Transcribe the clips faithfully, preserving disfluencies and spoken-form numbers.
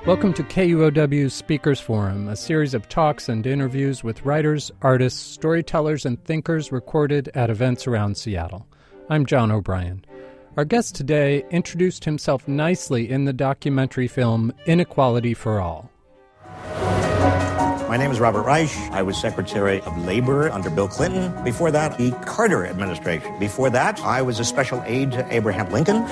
Welcome to K U O W's Speakers Forum, a series of talks and interviews with writers, artists, storytellers, and thinkers recorded at events around Seattle. I'm John O'Brien. Our guest today introduced himself nicely in the documentary film Inequality for All. My name is Robert Reich. I was Secretary of Labor under Bill Clinton. Before that, the Carter administration. Before that, I was a special aide to Abraham Lincoln.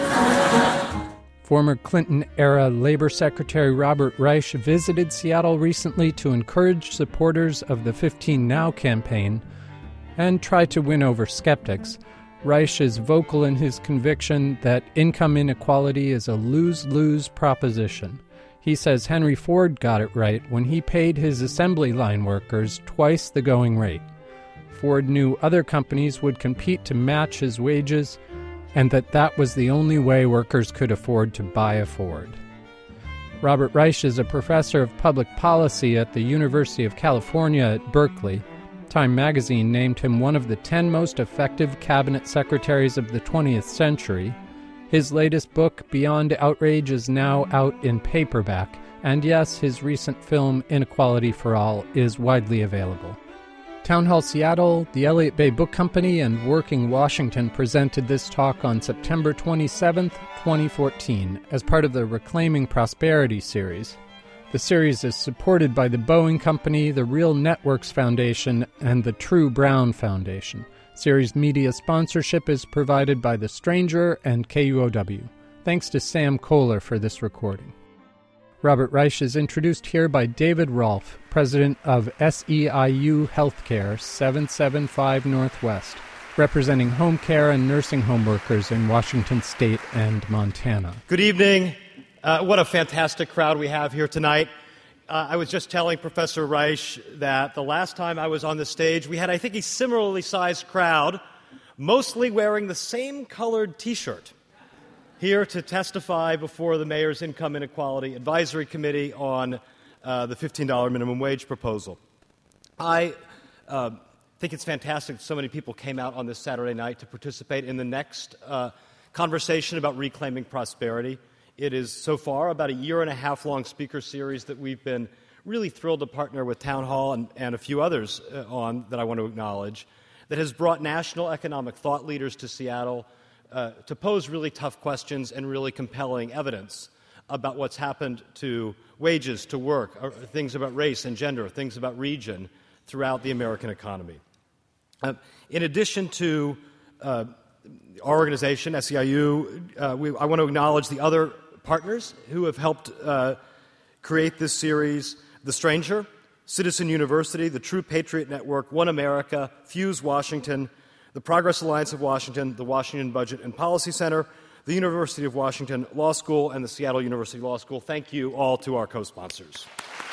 Former Clinton-era Labor Secretary Robert Reich visited Seattle recently to encourage supporters of the fifteen now campaign and try to win over skeptics. Reich is vocal in his conviction that income inequality is a lose-lose proposition. He says Henry Ford got it right when he paid his assembly line workers twice the going rate. Ford knew other companies would compete to match his wages, and that that was the only way workers could afford to buy a Ford. Robert Reich is a professor of public policy at the University of California at Berkeley. Time magazine named him one of the ten most effective cabinet secretaries of the twentieth century. His latest book, Beyond Outrage, is now out in paperback, and yes, his recent film, Inequality for All, is widely available. Town Hall Seattle, the Elliott Bay Book Company, and Working Washington presented this talk on September twenty-seventh, twenty fourteen, as part of the Reclaiming Prosperity series. The series is supported by the Boeing Company, the Real Networks Foundation, and the True Brown Foundation. Series media sponsorship is provided by The Stranger and K U O W. Thanks to Sam Kohler for this recording. Robert Reich is introduced here by David Rolfe, president of S E I U Healthcare, seven seventy-five Northwest, representing home care and nursing home workers in Washington State and Montana. Good evening. Uh, what a fantastic crowd we have here tonight. Uh, I was just telling Professor Reich that the last time I was on the stage, we had, I think, a similarly sized crowd, mostly wearing the same colored T-shirt, here to testify before the Mayor's Income Inequality Advisory Committee on uh, the fifteen dollars minimum wage proposal. I uh, think it's fantastic that so many people came out on this Saturday night to participate in the next uh, conversation about reclaiming prosperity. It is so far about a year and a half long speaker series that we've been really thrilled to partner with Town Hall and, and a few others uh, on that I want to acknowledge, that has brought national economic thought leaders to Seattle Uh, to pose really tough questions and really compelling evidence about what's happened to wages, to work, or things about race and gender, things about region throughout the American economy. Uh, in addition to uh, our organization, S E I U, uh, we, I want to acknowledge the other partners who have helped uh, create this series: The Stranger, Citizen University, the True Patriot Network, One America, Fuse Washington, the Progress Alliance of Washington, the Washington Budget and Policy Center, the University of Washington Law School, and the Seattle University Law School. Thank you all to our co-sponsors.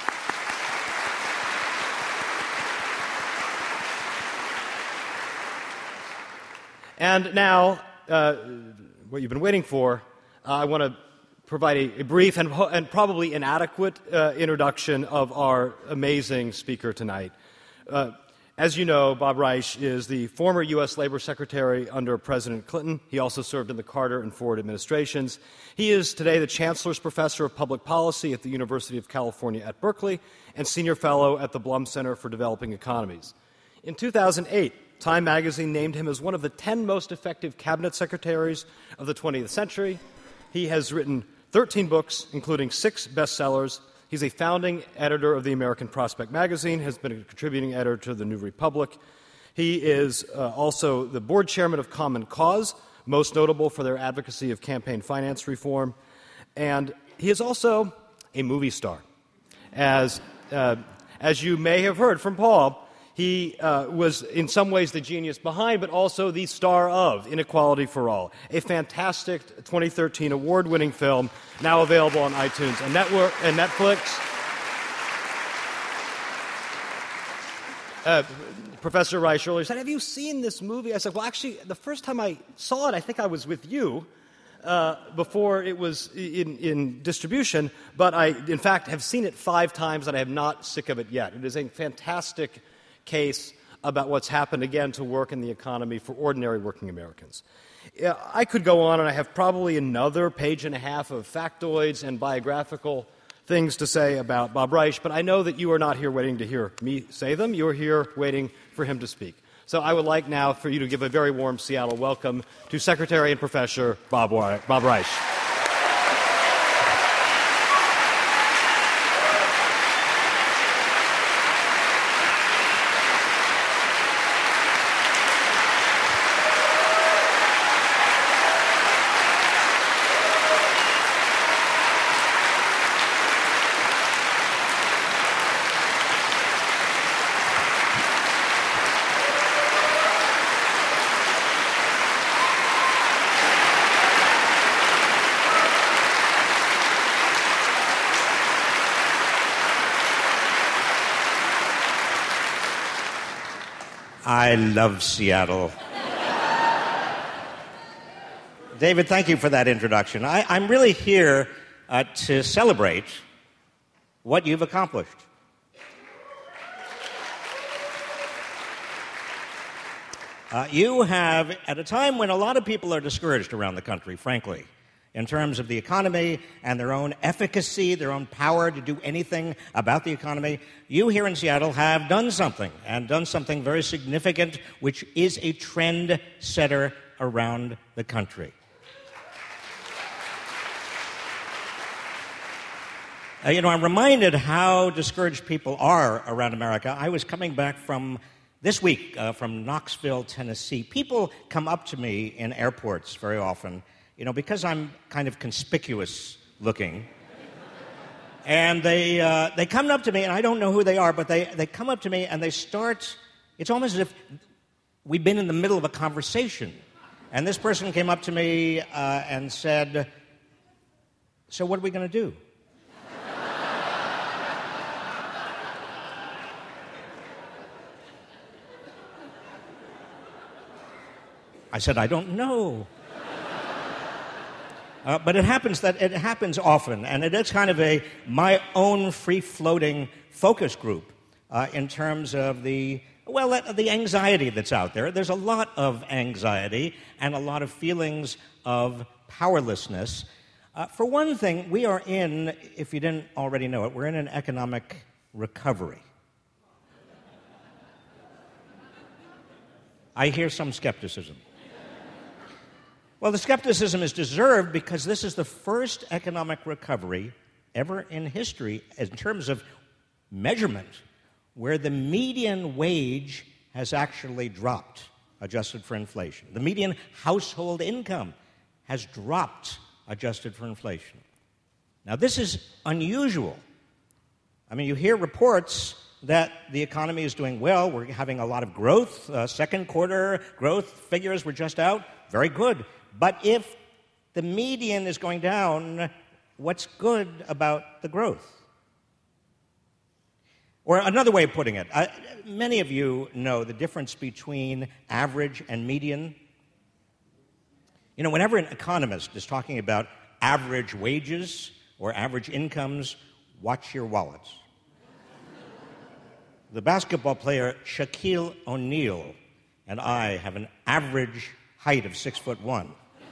And now, uh, what you've been waiting for, uh, I want to provide a, a brief and, and probably inadequate uh, introduction of our amazing speaker tonight. Uh, As you know, Bob Reich is the former U S Labor Secretary under President Clinton. He also served in the Carter and Ford administrations. He is today the Chancellor's Professor of Public Policy at the University of California at Berkeley and Senior Fellow at the Blum Center for Developing Economies. In two thousand eight, Time magazine named him as one of the ten most effective cabinet secretaries of the twentieth century. He has written thirteen books, including six bestsellers. He's a founding editor of the American Prospect magazine, has been a contributing editor to the New Republic. He is uh, also the board chairman of Common Cause, most notable for their advocacy of campaign finance reform. And he is also a movie star. As, uh, as you may have heard from Paul, he uh, was in some ways the genius behind, but also the star of Inequality for All, a fantastic twenty thirteen award-winning film now available on iTunes and, network, and Netflix. Uh, Professor Reich earlier said, have you seen this movie? I said, well, actually, the first time I saw it, I think I was with you uh, before it was in, in distribution, but I, in fact, have seen it five times and I am not sick of it yet. It is a fantastic case about what's happened, again, to work in the economy for ordinary working Americans. I could go on, and I have probably another page and a half of factoids and biographical things to say about Bob Reich, but I know that you are not here waiting to hear me say them. You are here waiting for him to speak. So I would like now for you to give a very warm Seattle welcome to Secretary and Professor Bob Bob Reich. I love Seattle. David, thank you for that introduction. I, I'm really here uh, to celebrate what you've accomplished. Uh, you have, at a time when a lot of people are discouraged around the country, frankly, in terms of the economy and their own efficacy, their own power to do anything about the economy, you here in Seattle have done something, and done something very significant, which is a trend setter around the country. Uh, you know, I'm reminded how discouraged people are around America. I was coming back from this week uh, from Knoxville, Tennessee. People come up to me in airports very often, you know, because I'm kind of conspicuous looking. And they uh, they come up to me, and I don't know who they are, but they, they come up to me and they start, it's almost as if we've been in the middle of a conversation. And this person came up to me uh, and said, "So what are we going to do?" I said, "I don't know." Uh, but it happens that it happens often, and it is kind of a my own free-floating focus group uh, in terms of the well, the anxiety that's out there. There's a lot of anxiety and a lot of feelings of powerlessness. Uh, for one thing, we are in, if you didn't already know it, we're in an economic recovery. I hear some skepticism. Well, the skepticism is deserved because this is the first economic recovery ever in history in terms of measurement where the median wage has actually dropped, adjusted for inflation. The median household income has dropped, adjusted for inflation. Now, this is unusual. I mean, you hear reports that the economy is doing well. We're having a lot of growth. Uh, second quarter growth figures were just out. Very good. But if the median is going down, what's good about the growth? Or another way of putting it, uh, many of you know the difference between average and median. You know, whenever an economist is talking about average wages or average incomes, watch your wallets. The basketball player Shaquille O'Neal and I have an average height of six foot one.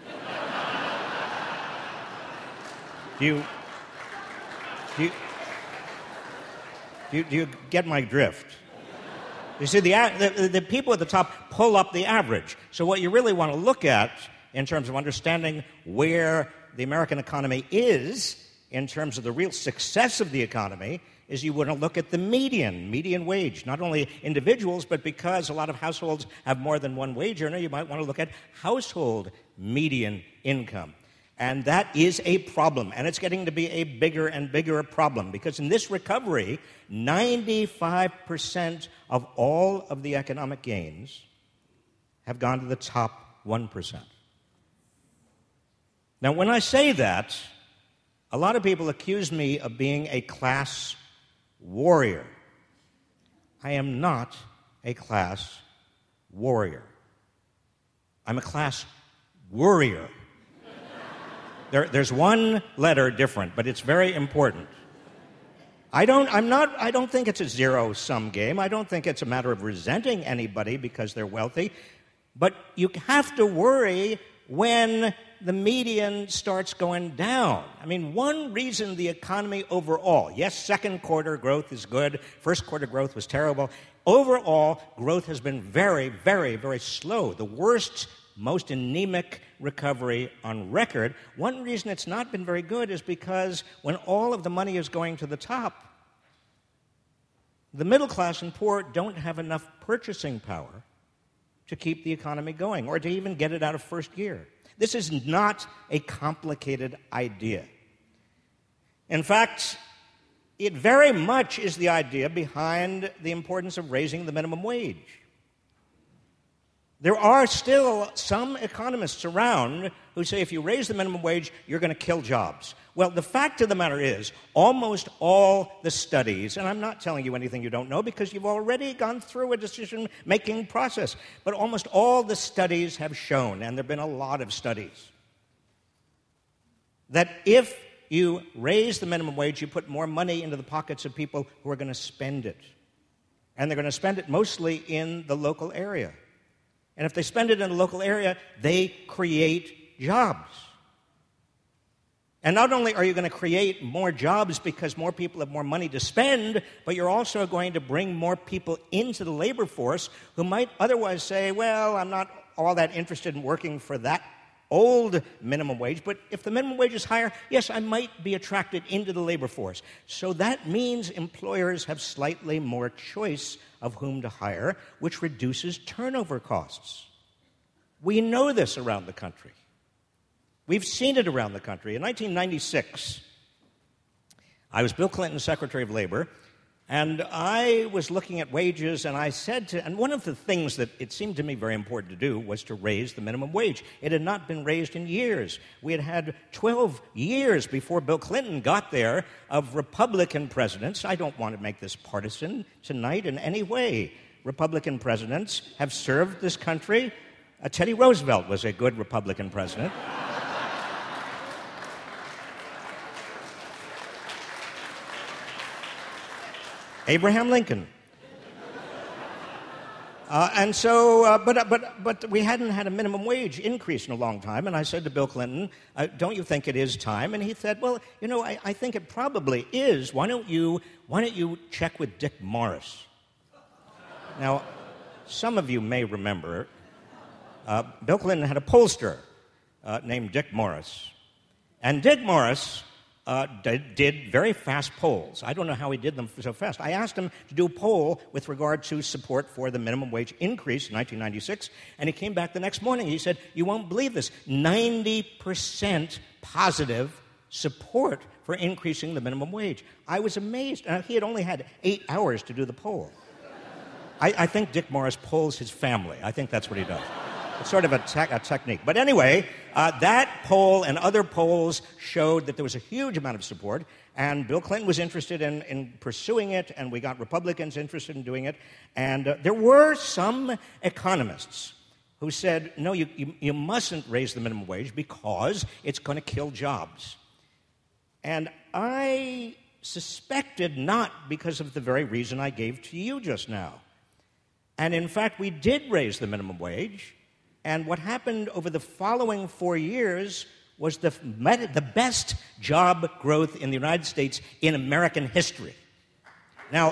Do you, do you, do you, do you get my drift? You see, the, the, the people at the top pull up the average. So what you really want to look at in terms of understanding where the American economy is, in terms of the real success of the economy, is you want to look at the median, median wage. Not only individuals, but because a lot of households have more than one wage earner, you might want to look at household median income. And that is a problem, and it's getting to be a bigger and bigger problem, because in this recovery, ninety-five percent of all of the economic gains have gone to the top one percent. Now, when I say that, a lot of people accuse me of being a class warrior. I am not a class warrior. I'm a class worrier. There, there's one letter different, but it's very important. I don't, I'm not, I don't think it's a zero-sum game. I don't think it's a matter of resenting anybody because they're wealthy. But you have to worry when the median starts going down. I mean, one reason the economy overall, yes, second quarter growth is good, first quarter growth was terrible. Overall, growth has been very, very, very slow. The worst, most anemic recovery on record. One reason it's not been very good is because when all of the money is going to the top, the middle class and poor don't have enough purchasing power to keep the economy going or to even get it out of first gear. This is not a complicated idea. In fact, it very much is the idea behind the importance of raising the minimum wage. There are still some economists around who say if you raise the minimum wage, you're going to kill jobs. Well, the fact of the matter is, almost all the studies, and I'm not telling you anything you don't know because you've already gone through a decision-making process, but almost all the studies have shown, and there have been a lot of studies, that if you raise the minimum wage, you put more money into the pockets of people who are going to spend it. And they're going to spend it mostly in the local area. And if they spend it in the local area, they create jobs. And not only are you going to create more jobs because more people have more money to spend, but you're also going to bring more people into the labor force who might otherwise say, well, I'm not all that interested in working for that old minimum wage, but if the minimum wage is higher, yes, I might be attracted into the labor force. So that means employers have slightly more choice of whom to hire, which reduces turnover costs. We know this around the country. We've seen it around the country. In nineteen ninety-six, I was Bill Clinton's Secretary of Labor, and I was looking at wages, and I said to, and one of the things that it seemed to me very important to do was to raise the minimum wage. It had not been raised in years. We had had twelve years before Bill Clinton got there of Republican presidents. I don't want to make this partisan tonight in any way. Republican presidents have served this country. Uh, Teddy Roosevelt was a good Republican president. Abraham Lincoln. Uh, and so, uh, but, but, but we hadn't had a minimum wage increase in a long time, and I said to Bill Clinton, uh, don't you think it is time? And he said, well, you know, I, I think it probably is. Why don't you, why don't you check with Dick Morris? Now, some of you may remember, uh, Bill Clinton had a pollster uh, named Dick Morris. And Dick Morris Uh, did, did very fast polls. I don't know how he did them so fast. I asked him to do a poll with regard to support for the minimum wage increase in nineteen ninety-six, and he came back the next morning. He said, you won't believe this, ninety percent positive support for increasing the minimum wage. I was amazed. Uh, he had only had eight hours to do the poll. I, I think Dick Morris polls his family. I think that's what he does. It's sort of a, te- a technique. But anyway, uh, that poll and other polls showed that there was a huge amount of support, and Bill Clinton was interested in, in pursuing it, and we got Republicans interested in doing it. And uh, there were some economists who said, no, you, you, you mustn't raise the minimum wage because it's going to kill jobs. And I suspected not because of the very reason I gave to you just now. And in fact, we did raise the minimum wage. And what happened over the following four years was the, the best job growth in the United States in American history. Now,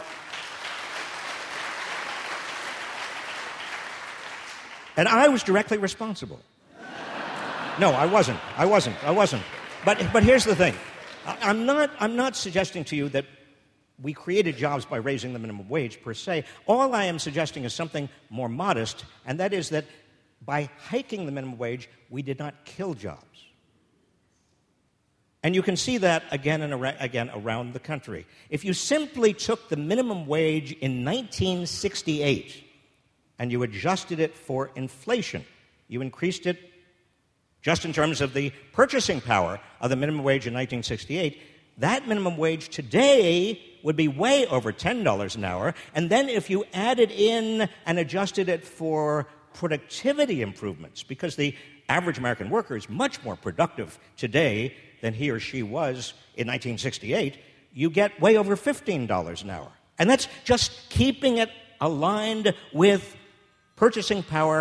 and I was directly responsible. No, I wasn't. I wasn't. I wasn't. But, but here's the thing. I'm not, I'm not suggesting to you that we created jobs by raising the minimum wage per se. All I am suggesting is something more modest, and that is that by hiking the minimum wage, we did not kill jobs. And you can see that again and ar- again around the country. If you simply took the minimum wage in nineteen sixty-eight and you adjusted it for inflation, you increased it just in terms of the purchasing power of the minimum wage in nineteen sixty-eight, that minimum wage today would be way over ten dollars an hour. And then if you added in and adjusted it for productivity improvements, because the average American worker is much more productive today than he or she was in nineteen sixty-eight, you get way over fifteen dollars an hour. And that's just keeping it aligned with purchasing power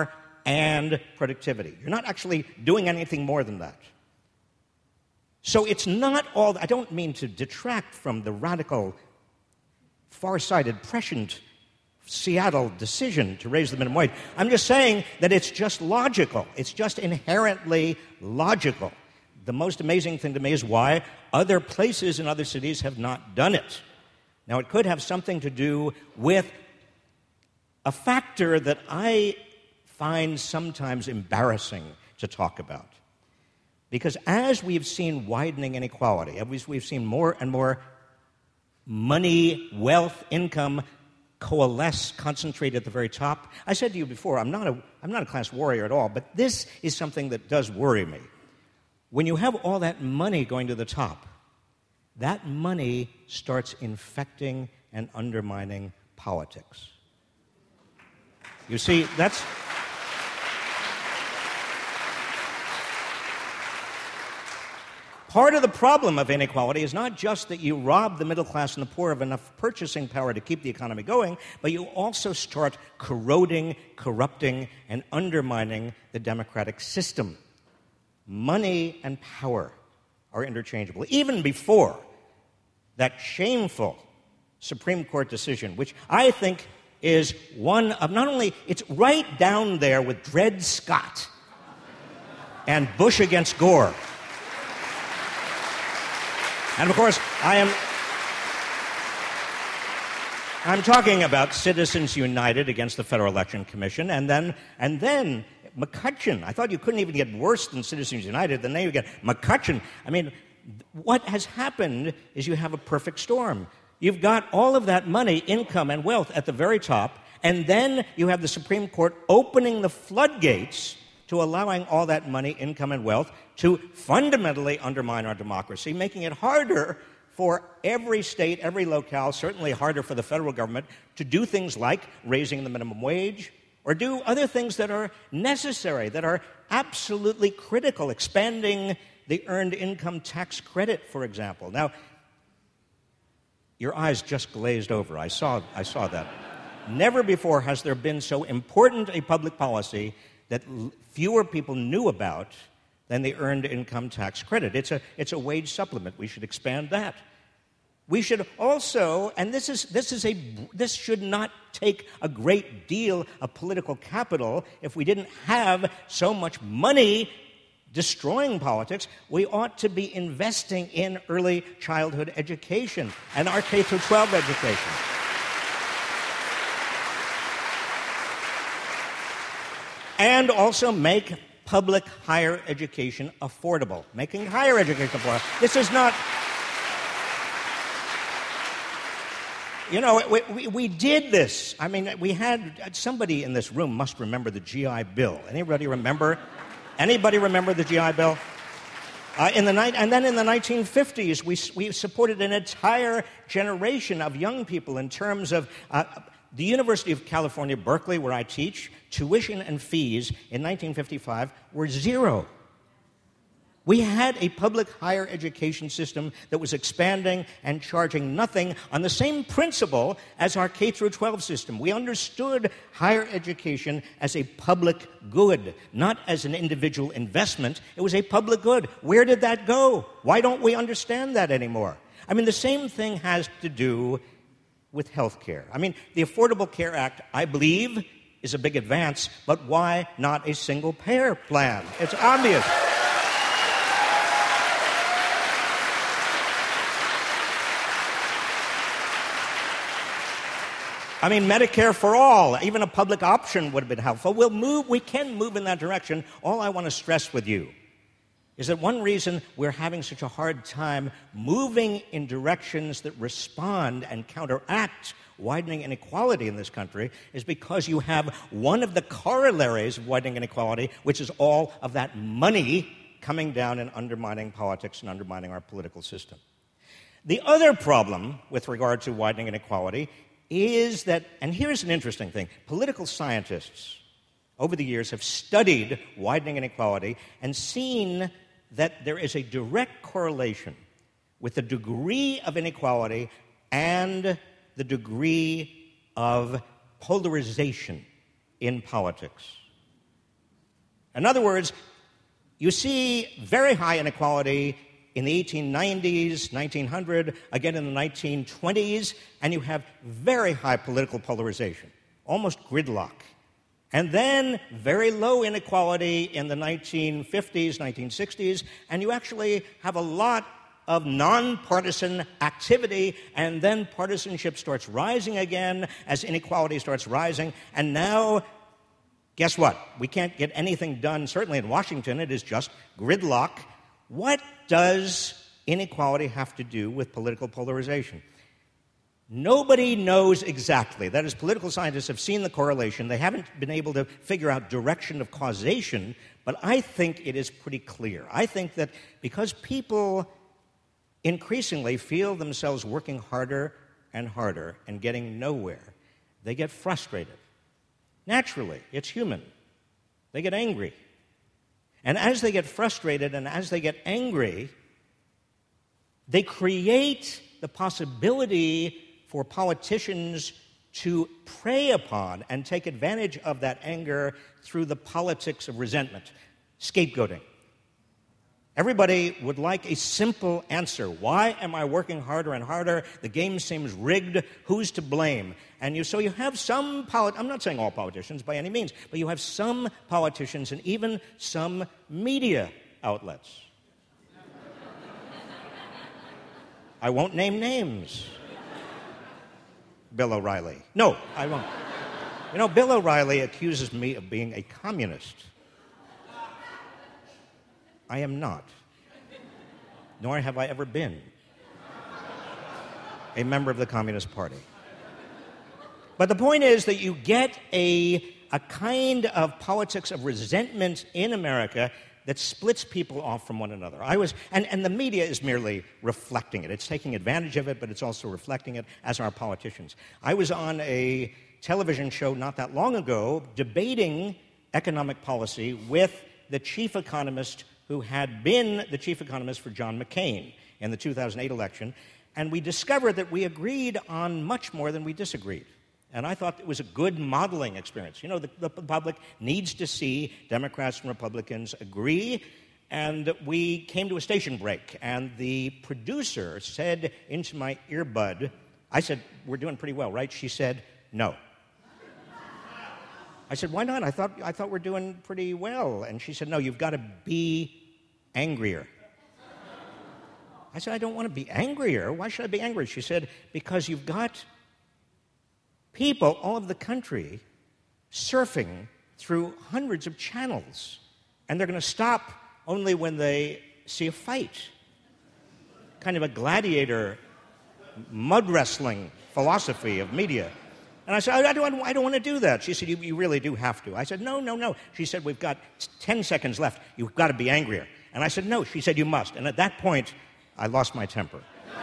and productivity. You're not actually doing anything more than that. So it's not all, I don't mean to detract from the radical, far-sighted, prescient Seattle decision to raise the minimum wage. I'm just saying that it's just logical. It's just inherently logical. The most amazing thing to me is why other places in other cities have not done it. Now, it could have something to do with a factor that I find sometimes embarrassing to talk about. Because as we've seen widening inequality, as we've seen more and more money, wealth, income coalesce, concentrate at the very top. I said to you before, I'm not a, I'm not a class warrior at all, but this is something that does worry me. When you have all that money going to the top, that money starts infecting and undermining politics. You see, that's... Part of the problem of inequality is not just that you rob the middle class and the poor of enough purchasing power to keep the economy going, but you also start corroding, corrupting, and undermining the democratic system. Money and power are interchangeable. Even before that shameful Supreme Court decision, which I think is one of not only, it's right down there with Dred Scott and Bush against Gore. And of course, I am I'm talking about Citizens United against the Federal Election Commission, and then and then McCutcheon. I thought you couldn't even get worse than Citizens United, then you get McCutcheon. I mean, what has happened is you have a perfect storm. You've got all of that money, income, and wealth at the very top, and then you have the Supreme Court opening the floodgates to allowing all that money, income, and wealth to fundamentally undermine our democracy, making it harder for every state, every locale, certainly harder for the federal government, to do things like raising the minimum wage or do other things that are necessary, that are absolutely critical, expanding the earned income tax credit, for example. Now, your eyes just glazed over. I saw, I saw that. Never before has there been so important a public policy that fewer people knew about than the earned income tax credit. It's a, it's a wage supplement. We should expand that. We should also, and this is, this is a, this should not take a great deal of political capital if we didn't have so much money destroying politics. We ought to be investing in early childhood education and our K through twelve education. And also make public higher education affordable. Making higher education affordable. This is not... You know, we, we, we did this. I mean, we had... Somebody in this room must remember the G I Bill. Anybody remember? Anybody remember the G I Bill? Uh, in the ni- and then in the nineteen fifties, we, we supported an entire generation of young people in terms of... Uh, the University of California, Berkeley, where I teach, tuition and fees in nineteen fifty-five were zero. We had a public higher education system that was expanding and charging nothing on the same principle as our K through twelve system. We understood higher education as a public good, not as an individual investment. It was a public good. Where did that go? Why don't we understand that anymore? I mean, the same thing has to do with health care. I mean, the Affordable Care Act, I believe, is a big advance, but why not a single-payer plan? It's obvious. I mean, Medicare for all, even a public option would have been helpful. We'll move, we can move in that direction. All I want to stress with you is that one reason we're having such a hard time moving in directions that respond and counteract widening inequality in this country is because you have one of the corollaries of widening inequality, which is all of that money coming down and undermining politics and undermining our political system. The other problem with regard to widening inequality is that, and here's an interesting thing, political scientists over the years have studied widening inequality and seen that there is a direct correlation with the degree of inequality and the degree of polarization in politics. In other words, you see very high inequality in the eighteen nineties, nineteen hundred, again in the nineteen twenties, and you have very high political polarization, almost gridlock. And then very low inequality in the nineteen fifties, nineteen sixties, and you actually have a lot of nonpartisan activity, and then partisanship starts rising again as inequality starts rising. And now, guess what? We can't get anything done, certainly in Washington. It is just gridlock. What does inequality have to do with political polarization? Nobody knows exactly. That is, political scientists have seen the correlation. They haven't been able to figure out direction of causation, but I think it is pretty clear. I think that because people increasingly feel themselves working harder and harder and getting nowhere, they get frustrated. Naturally, it's human. They get angry. And as they get frustrated and as they get angry, they create the possibility for politicians to prey upon and take advantage of that anger through the politics of resentment, scapegoating. Everybody would like a simple answer. Why am I working harder and harder? The game seems rigged. Who's to blame? And you, so you have some polit- I'm not saying all politicians by any means, but you have some politicians and even some media outlets. I won't name names. Bill O'Reilly. No, I won't. You know, Bill O'Reilly accuses me of being a communist. I am not. Nor have I ever been a member of the Communist Party. But the point is that you get a, a kind of politics of resentment in America that splits people off from one another. I was, and, and the media is merely reflecting it. It's taking advantage of it, but it's also reflecting it, as are politicians. I was on a television show not that long ago debating economic policy with the chief economist who had been the chief economist for John McCain in the two thousand eight election, and we discovered that we agreed on much more than we disagreed. And I thought it was a good modeling experience. You know, the, the public needs to see Democrats and Republicans agree. And we came to a station break, and the producer said into my earbud, I said, "We're doing pretty well, right?" She said, "No." I said, "Why not? I thought, I thought we're doing pretty well." And she said, "No, you've got to be angrier." I said, "I don't want to be angrier. Why should I be angry?" She said, "Because you've got people all over the country surfing through hundreds of channels, and they're going to stop only when they see a fight." Kind of a gladiator mud wrestling philosophy of media. And I said, I don't, I don't want to do that. She said, you, you really do have to. I said, no, no, no. She said, we've got ten seconds left. You've got to be angrier. And I said, no. She said, you must. And at that point, I lost my temper.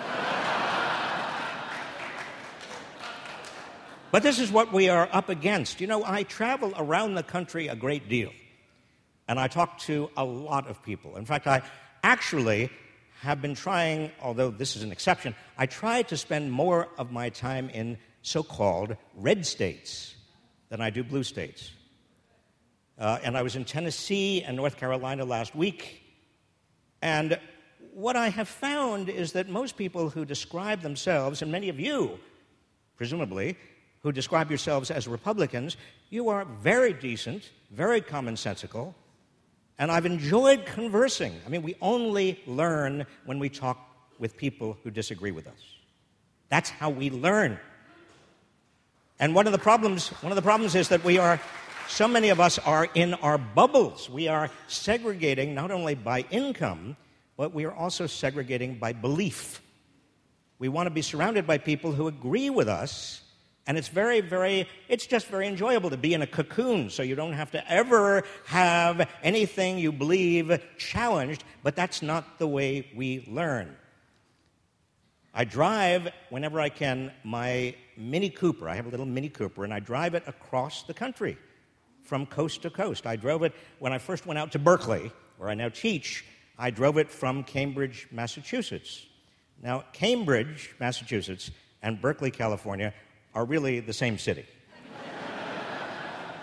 But this is what we are up against. You know, I travel around the country a great deal, and I talk to a lot of people. In fact, I actually have been trying, although this is an exception, I try to spend more of my time in so-called red states than I do blue states. Uh, and I was in Tennessee and North Carolina last week, and what I have found is that most people who describe themselves, and many of you, presumably, who describe yourselves as Republicans, you are very decent, very commonsensical, and I've enjoyed conversing. I mean, we only learn when we talk with people who disagree with us. That's how we learn. And one of the problems, one of the problems is that we are, so many of us are in our bubbles. We are segregating not only by income, but we are also segregating by belief. We want to be surrounded by people who agree with us. And it's very, very, it's just very enjoyable to be in a cocoon, so you don't have to ever have anything you believe challenged, but that's not the way we learn. I drive, whenever I can, my Mini Cooper. I have a little Mini Cooper, and I drive it across the country from coast to coast. I drove it when I first went out to Berkeley, where I now teach. I drove it from Cambridge, Massachusetts. Now, Cambridge, Massachusetts, and Berkeley, California, are really the same city.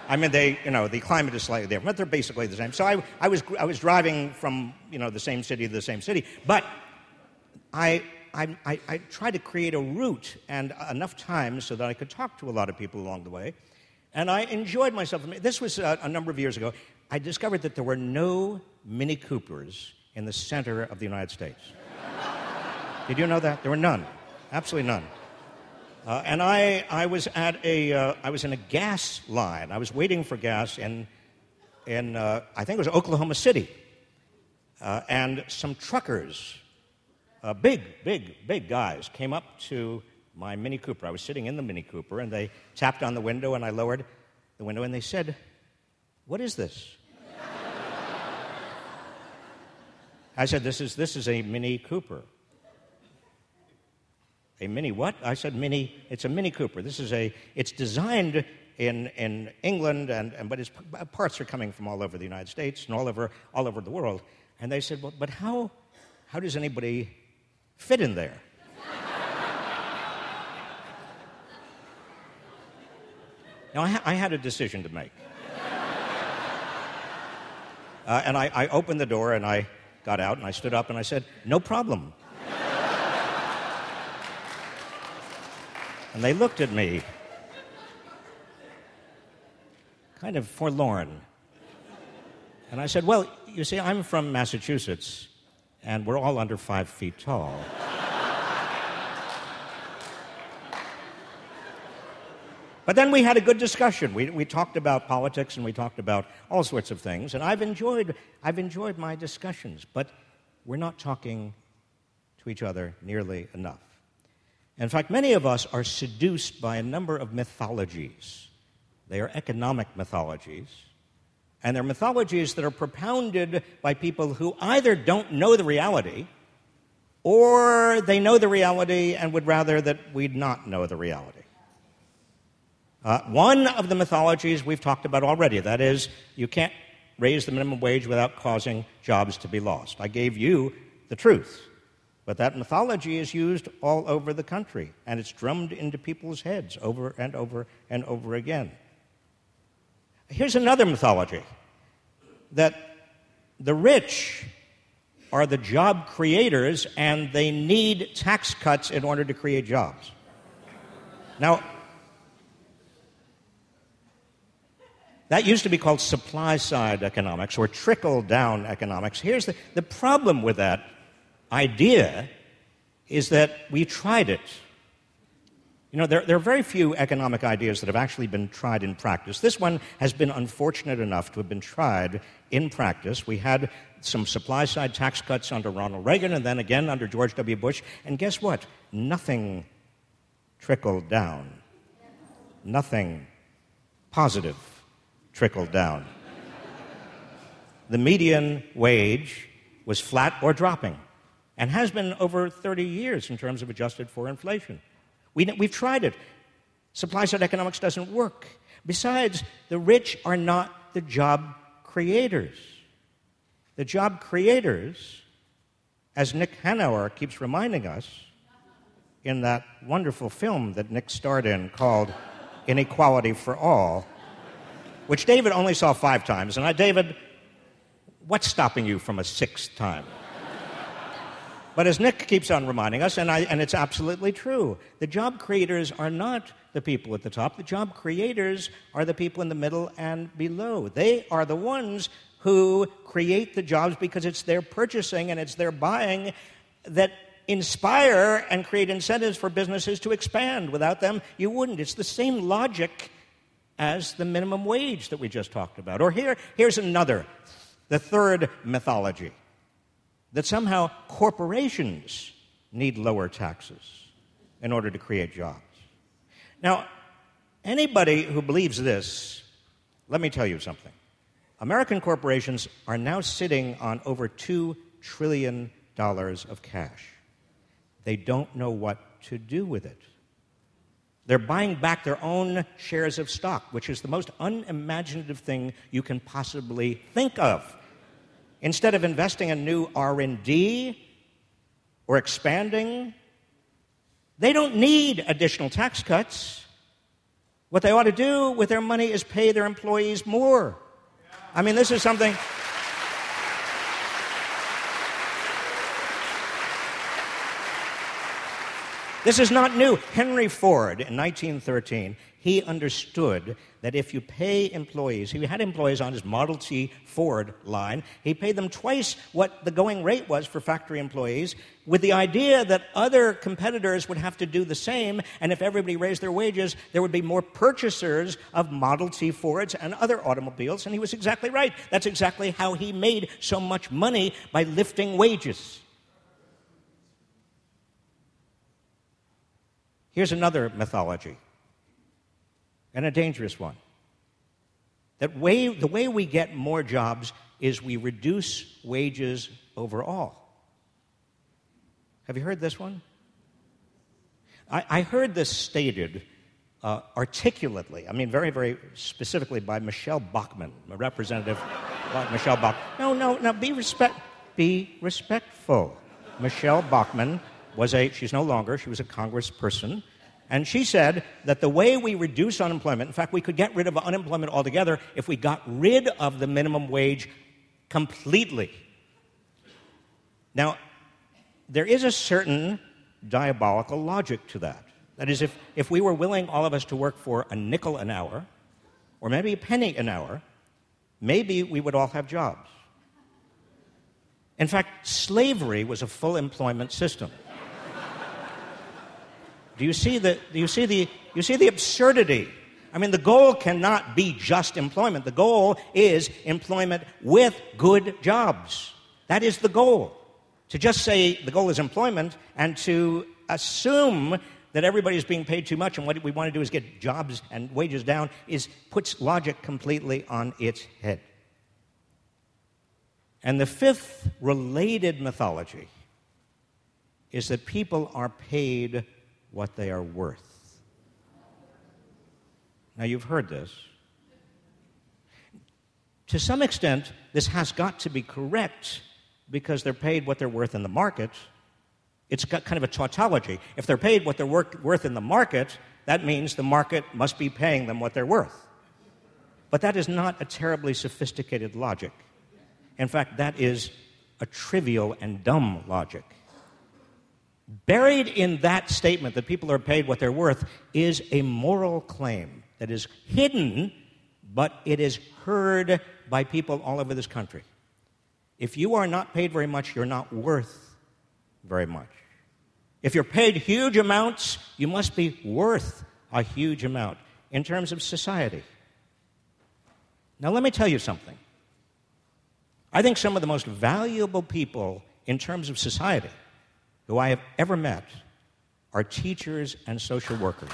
I mean, they, you know, the climate is slightly different, but they're basically the same. So I, I was, I was driving from, you know, the same city to the same city, but I, I, I, I tried to create a route and enough time so that I could talk to a lot of people along the way, and I enjoyed myself. This was a, a number of years ago. I discovered that there were no Mini Coopers in the center of the United States. Did you know that? There were none. Absolutely none. Uh, and I, I was at a, uh, I was in a gas line. I was waiting for gas in, in uh, I think it was Oklahoma City. Uh, and some truckers, uh, big, big, big guys, came up to my Mini Cooper. I was sitting in the Mini Cooper, and they tapped on the window, and I lowered the window, and they said, "What is this?" I said, this is, this is a Mini Cooper. A Mini what? I said Mini, it's a Mini Cooper. This is a, it's designed in, in England, and, and but its parts are coming from all over the United States and all over, all over the world. And they said, well, but how, how does anybody fit in there? Now, I, ha- I had a decision to make. Uh, and I, I opened the door, and I got out, and I stood up, and I said, no problem. And they looked at me, kind of forlorn. And I said, well, you see, I'm from Massachusetts, and we're all under five feet tall. But then we had a good discussion. We, we talked about politics, and we talked about all sorts of things, and I've enjoyed, I've enjoyed my discussions, but we're not talking to each other nearly enough. In fact, many of us are seduced by a number of mythologies. They are economic mythologies, and they're mythologies that are propounded by people who either don't know the reality, or they know the reality and would rather that we'd not know the reality. Uh, one of the mythologies we've talked about already, that is, you can't raise the minimum wage without causing jobs to be lost. I gave you the truth. But that mythology is used all over the country, and it's drummed into people's heads over and over and over again. Here's another mythology, that the rich are the job creators, and they need tax cuts in order to create jobs. Now, that used to be called supply-side economics or trickle-down economics. Here's the, the problem with that idea is that we tried it. You know, there, there are very few economic ideas that have actually been tried in practice. This one has been unfortunate enough to have been tried in practice. We had some supply-side tax cuts under Ronald Reagan and then again under George W. Bush. And guess what? Nothing trickled down. Nothing positive trickled down. The median wage was flat or dropping, and has been over thirty years in terms of adjusted for inflation. We, we've tried it. Supply-side economics doesn't work. Besides, the rich are not the job creators. The job creators, as Nick Hanauer keeps reminding us in that wonderful film that Nick starred in called Inequality for All, which David only saw five times. And I, David, what's stopping you from a sixth time? But as Nick keeps on reminding us, and, I, and it's absolutely true, the job creators are not the people at the top. The job creators are the people in the middle and below. They are the ones who create the jobs because it's their purchasing and it's their buying that inspire and create incentives for businesses to expand. Without them, you wouldn't. It's the same logic as the minimum wage that we just talked about. Or here, here's another, the third mythology, that somehow corporations need lower taxes in order to create jobs. Now, anybody who believes this, let me tell you something. American corporations are now sitting on over two trillion dollars of cash. They don't know what to do with it. They're buying back their own shares of stock, which is the most unimaginative thing you can possibly think of. Instead of investing in new R and D or expanding, they don't need additional tax cuts. What they ought to do with their money is pay their employees more. I mean, this is something... This is not new. Henry Ford, in nineteen thirteen, he understood that if you pay employees, he had employees on his Model T Ford line, he paid them twice what the going rate was for factory employees, with the idea that other competitors would have to do the same, and if everybody raised their wages, there would be more purchasers of Model T Fords and other automobiles, and he was exactly right. That's exactly how he made so much money, by lifting wages. Here's another mythology, and a dangerous one. That way, the way we get more jobs is we reduce wages overall. Have you heard this one? I, I heard this stated uh, articulately, I mean very, very specifically by Michelle Bachmann, a representative like Michelle Bachmann. No, no, no, be, respect, be respectful. Michelle Bachmann was a, she's no longer, she was a congressperson, and she said that the way we reduce unemployment, in fact, we could get rid of unemployment altogether if we got rid of the minimum wage completely. Now, there is a certain diabolical logic to that. That is, if, if we were willing, all of us, to work for a nickel an hour, or maybe a penny an hour, maybe we would all have jobs. In fact, slavery was a full employment system. Do you see the do you see the you see the absurdity? I mean, the goal cannot be just employment. The goal is employment with good jobs. That is the goal. To just say the goal is employment and to assume that everybody is being paid too much and what we want to do is get jobs and wages down is puts logic completely on its head. And the fifth related mythology is that people are paid what they are worth. Now, you've heard this. To some extent, this has got to be correct because they're paid what they're worth in the market. It's got kind of a tautology. If they're paid what they're worth in the market, that means the market must be paying them what they're worth. But that is not a terribly sophisticated logic. In fact, that is a trivial and dumb logic. Buried in that statement that people are paid what they're worth is a moral claim that is hidden, but it is heard by people all over this country. If you are not paid very much, you're not worth very much. If you're paid huge amounts, you must be worth a huge amount in terms of society. Now, let me tell you something. I think some of the most valuable people in terms of society who I have ever met are teachers and social workers.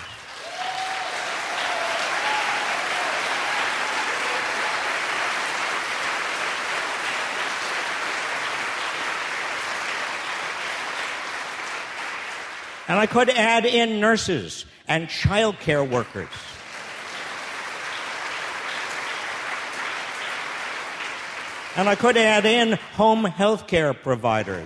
And I could add in nurses and child care workers. And I could add in home health care providers.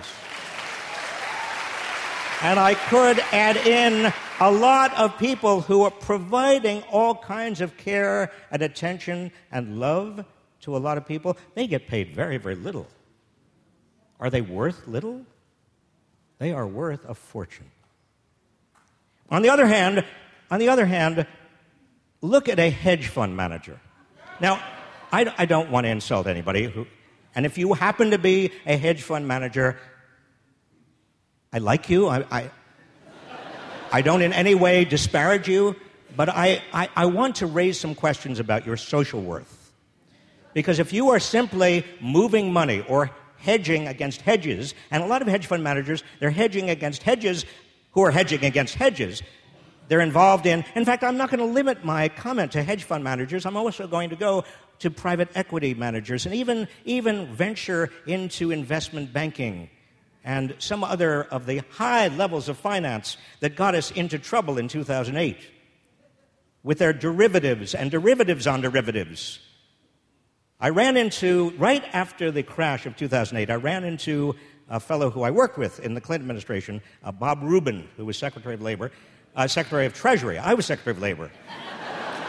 And I could add in a lot of people who are providing all kinds of care and attention and love to a lot of people. They get paid very, very little. Are they worth little? They are worth a fortune. On the other hand, on the other hand, look at a hedge fund manager. Now, I, I don't want to insult anybody, who, and if you happen to be a hedge fund manager, I like you. I, I, I don't in any way disparage you, but I, I, I want to raise some questions about your social worth. Because if you are simply moving money or hedging against hedges, and a lot of hedge fund managers, they're hedging against hedges who are hedging against hedges. They're involved in, in fact, I'm not going to limit my comment to hedge fund managers. I'm also going to go to private equity managers and even, even venture into investment banking and some other of the high levels of finance that got us into trouble in two thousand eight with their derivatives and derivatives on derivatives. I ran into, right after the crash of two thousand eight, I ran into a fellow who I worked with in the Clinton administration, uh, Bob Rubin, who was Secretary of Labor, uh, Secretary of Treasury. I was Secretary of Labor.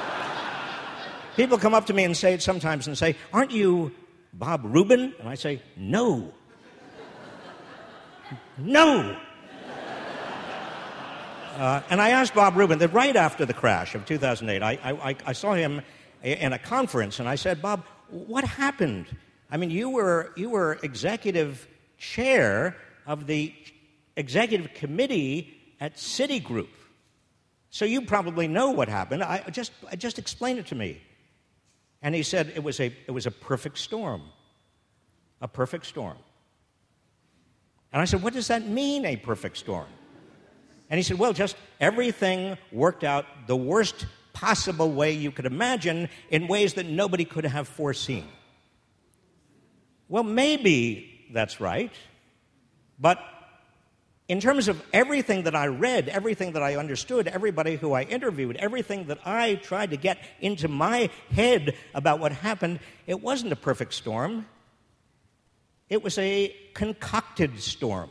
People come up to me and say it sometimes and say, "Aren't you Bob Rubin?" And I say, "No. No." Uh, and I asked Bob Rubin that right after the crash of two thousand eight, I, I, I saw him in a conference, and I said, "Bob, what happened? I mean, you were you were executive chair of the executive committee at Citigroup, so you probably know what happened. I just I just explain it to me." And he said it was a it was a perfect storm, a perfect storm. And I said, "What does that mean, a perfect storm?" And he said, "Well, just everything worked out the worst possible way you could imagine in ways that nobody could have foreseen." Well, maybe that's right, but in terms of everything that I read, everything that I understood, everybody who I interviewed, everything that I tried to get into my head about what happened, it wasn't a perfect storm. It was a concocted storm.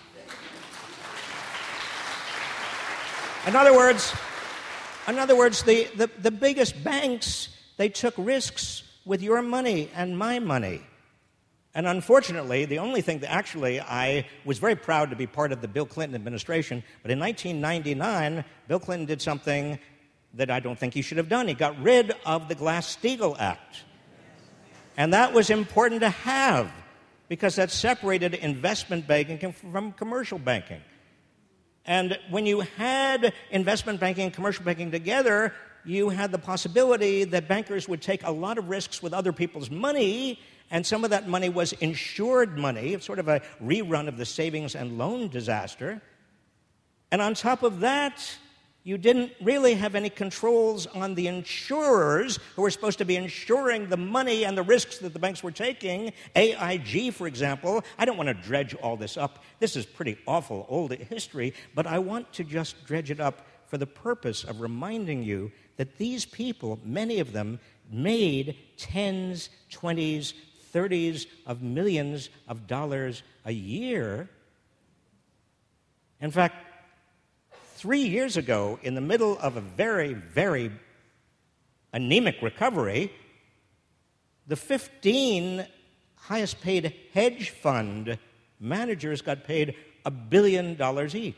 In other words, in other words, the, the, the biggest banks, they took risks with your money and my money. And unfortunately, the only thing that actually, I was very proud to be part of the Bill Clinton administration, but in nineteen ninety-nine, Bill Clinton did something that I don't think he should have done. He got rid of the Glass-Steagall Act. And that was important to have, because that separated investment banking from commercial banking. And when you had investment banking and commercial banking together, you had the possibility that bankers would take a lot of risks with other people's money, and some of that money was insured money, sort of a rerun of the savings and loan disaster. And on top of that, you didn't really have any controls on the insurers who were supposed to be insuring the money and the risks that the banks were taking. A I G, for example. I don't want to dredge all this up. This is pretty awful old history, but I want to just dredge it up for the purpose of reminding you that these people, many of them, made tens, twenties, thirties of millions of dollars a year. In fact, three years ago, in the middle of a very, very anemic recovery, the fifteen highest-paid hedge fund managers got paid a billion dollars each.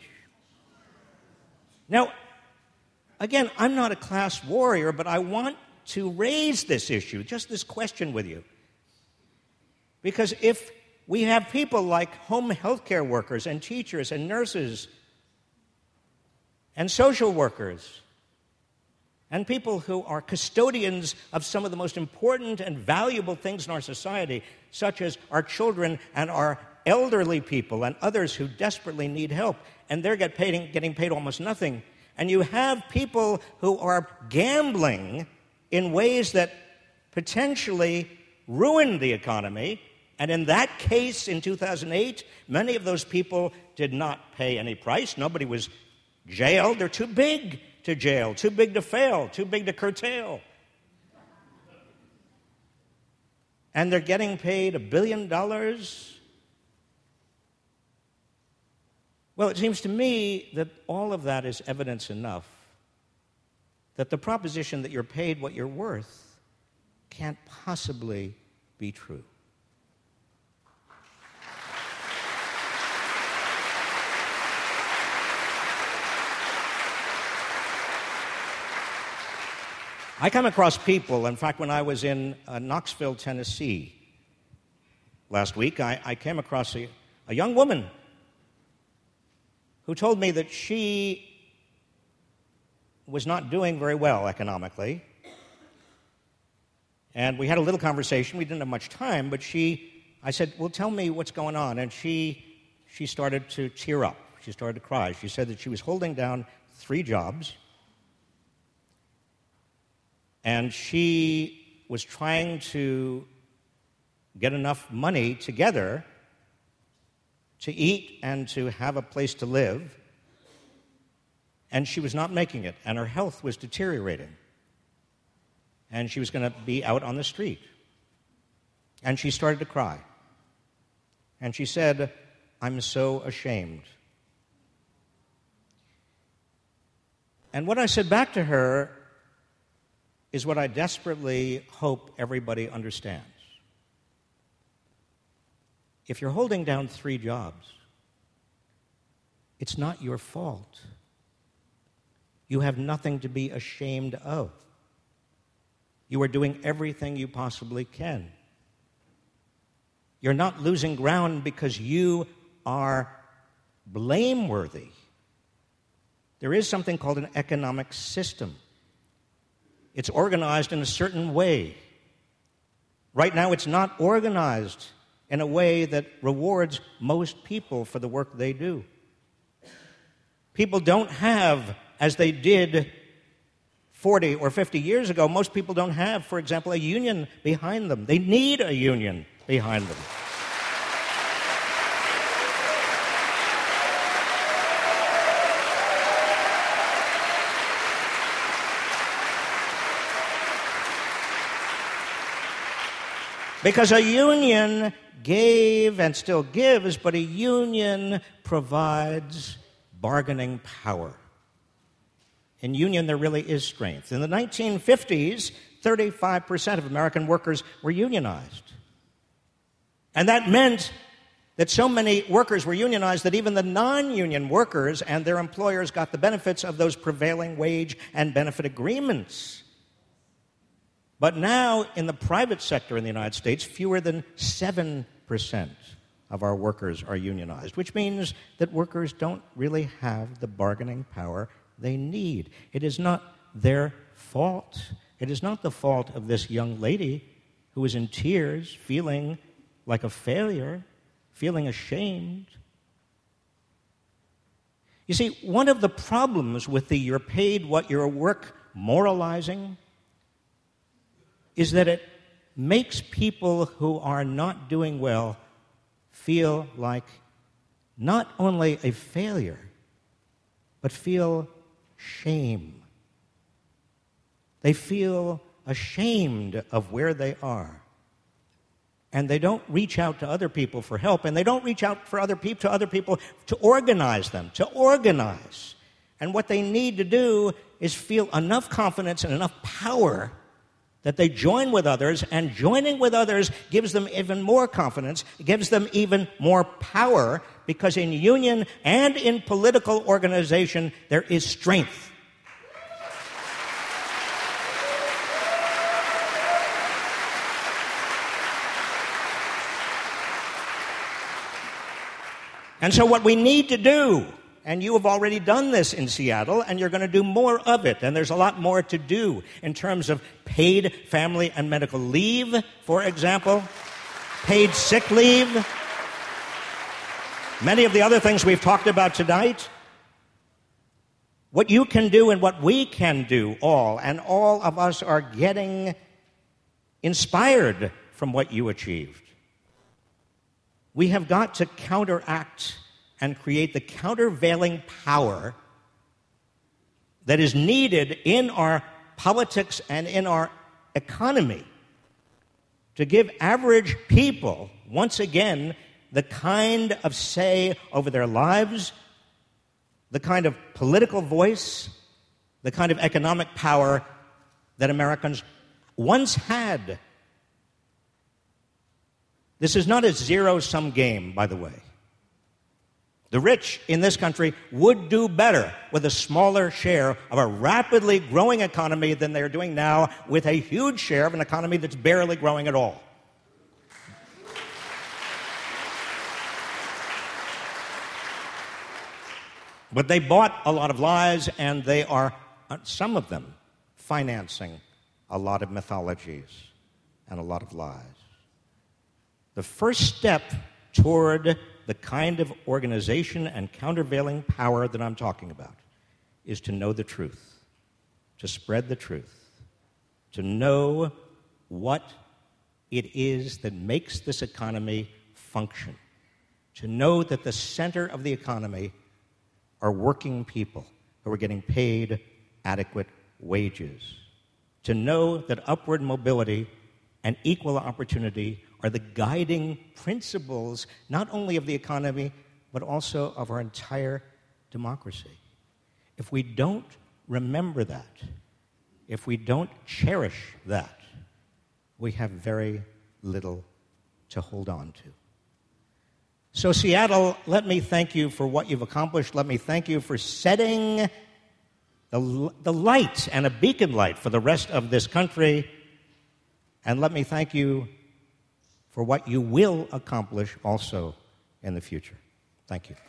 Now, again, I'm not a class warrior, but I want to raise this issue, just this question with you. Because if we have people like home health care workers and teachers and nurses and social workers, and people who are custodians of some of the most important and valuable things in our society, such as our children and our elderly people and others who desperately need help, and they're get paid, getting paid almost nothing. And you have people who are gambling in ways that potentially ruin the economy, and in that case, in two thousand eight, many of those people did not pay any price. Nobody was jailed. They're too big to jail, too big to fail, too big to curtail. And they're getting paid a billion dollars. Well, it seems to me that all of that is evidence enough that the proposition that you're paid what you're worth can't possibly be true. I come across people, in fact, when I was in uh, Knoxville, Tennessee last week, I, I came across a, a young woman who told me that she was not doing very well economically. And we had a little conversation. We didn't have much time, but she, I said, well, tell me what's going on. And she, she started to tear up. She started to cry. She said that she was holding down three jobs, and she was trying to get enough money together to eat and to have a place to live, and she was not making it, and her health was deteriorating, and she was going to be out on the street. And she started to cry, and she said, "I'm so ashamed." And what I said back to her is what I desperately hope everybody understands. If you're holding down three jobs, it's not your fault. You have nothing to be ashamed of. You are doing everything you possibly can. You're not losing ground because you are blameworthy. There is something called an economic system. It's organized in a certain way. Right now, it's not organized in a way that rewards most people for the work they do. People don't have, as they did forty or fifty years ago, most people don't have, for example, a union behind them. They need a union behind them. Because a union gave and still gives, but a union provides bargaining power. In union, there really is strength. In the nineteen fifties, thirty-five percent of American workers were unionized. And that meant that so many workers were unionized that even the non-union workers and their employers got the benefits of those prevailing wage and benefit agreements. But now, in the private sector in the United States, fewer than seven percent of our workers are unionized, which means that workers don't really have the bargaining power they need. It is not their fault. It is not the fault of this young lady who is in tears, feeling like a failure, feeling ashamed. You see, one of the problems with the you're paid what you're work moralizing is that it makes people who are not doing well feel like not only a failure, but feel shame. They feel ashamed of where they are. And they don't reach out to other people for help, and they don't reach out for other people to other people to organize them, to organize. And what they need to do is feel enough confidence and enough power that they join with others, and joining with others gives them even more confidence, gives them even more power, because in union and in political organization, there is strength. And so what we need to do, and you have already done this in Seattle, and you're going to do more of it. And there's a lot more to do in terms of paid family and medical leave, for example, paid sick leave, many of the other things we've talked about tonight. What you can do and what we can do all, and all of us are getting inspired from what you achieved. We have got to counteract and create the countervailing power that is needed in our politics and in our economy to give average people, once again, the kind of say over their lives, the kind of political voice, the kind of economic power that Americans once had. This is not a zero-sum game, by the way. The rich in this country would do better with a smaller share of a rapidly growing economy than they're doing now with a huge share of an economy that's barely growing at all. But they bought a lot of lies, and they are, some of them, financing a lot of mythologies and a lot of lies. The first step toward the kind of organization and countervailing power that I'm talking about is to know the truth, to spread the truth, to know what it is that makes this economy function, to know that the center of the economy are working people who are getting paid adequate wages, to know that upward mobility and equal opportunity are the guiding principles not only of the economy, but also of our entire democracy. If we don't remember that, if we don't cherish that, we have very little to hold on to. So, Seattle, let me thank you for what you've accomplished. Let me thank you for setting the, the light and a beacon light for the rest of this country. And let me thank you for what you will accomplish also in the future. Thank you.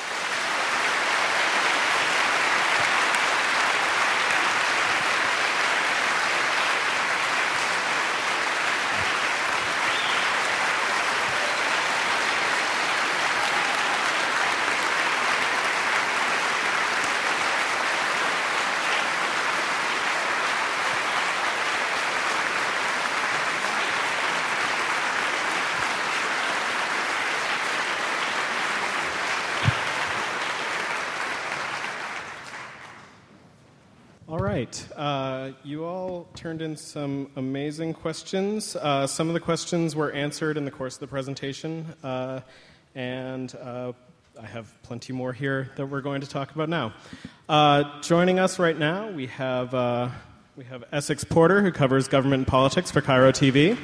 All right. Uh, you all turned in some amazing questions. Uh, some of the questions were answered in the course of the presentation, uh, and uh, I have plenty more here that we're going to talk about now. Uh, joining us right now, we have uh, we have Essex Porter, who covers government and politics for Cairo T V.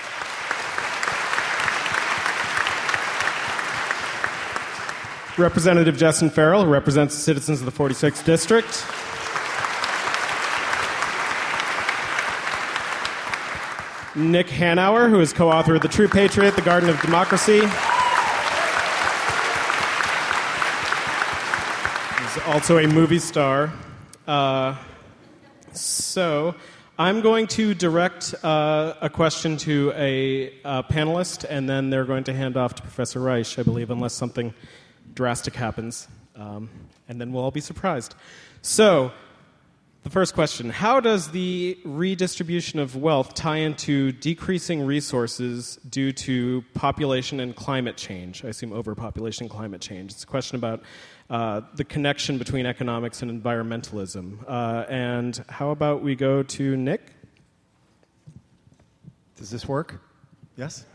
Representative Justin Farrell, who represents the citizens of the forty-sixth District. Nick Hanauer, who is co-author of The True Patriot, The Garden of Democracy. He's also a movie star. Uh, so I'm going to direct uh, a question to a uh, panelist, and then they're going to hand off to Professor Reich, I believe, unless something drastic happens. Um, and then we'll all be surprised. So, the first question, how does the redistribution of wealth tie into decreasing resources due to population and climate change? I assume overpopulation and climate change. It's a question about uh, the connection between economics and environmentalism. Uh, and how about we go to Nick? Does this work? Yes?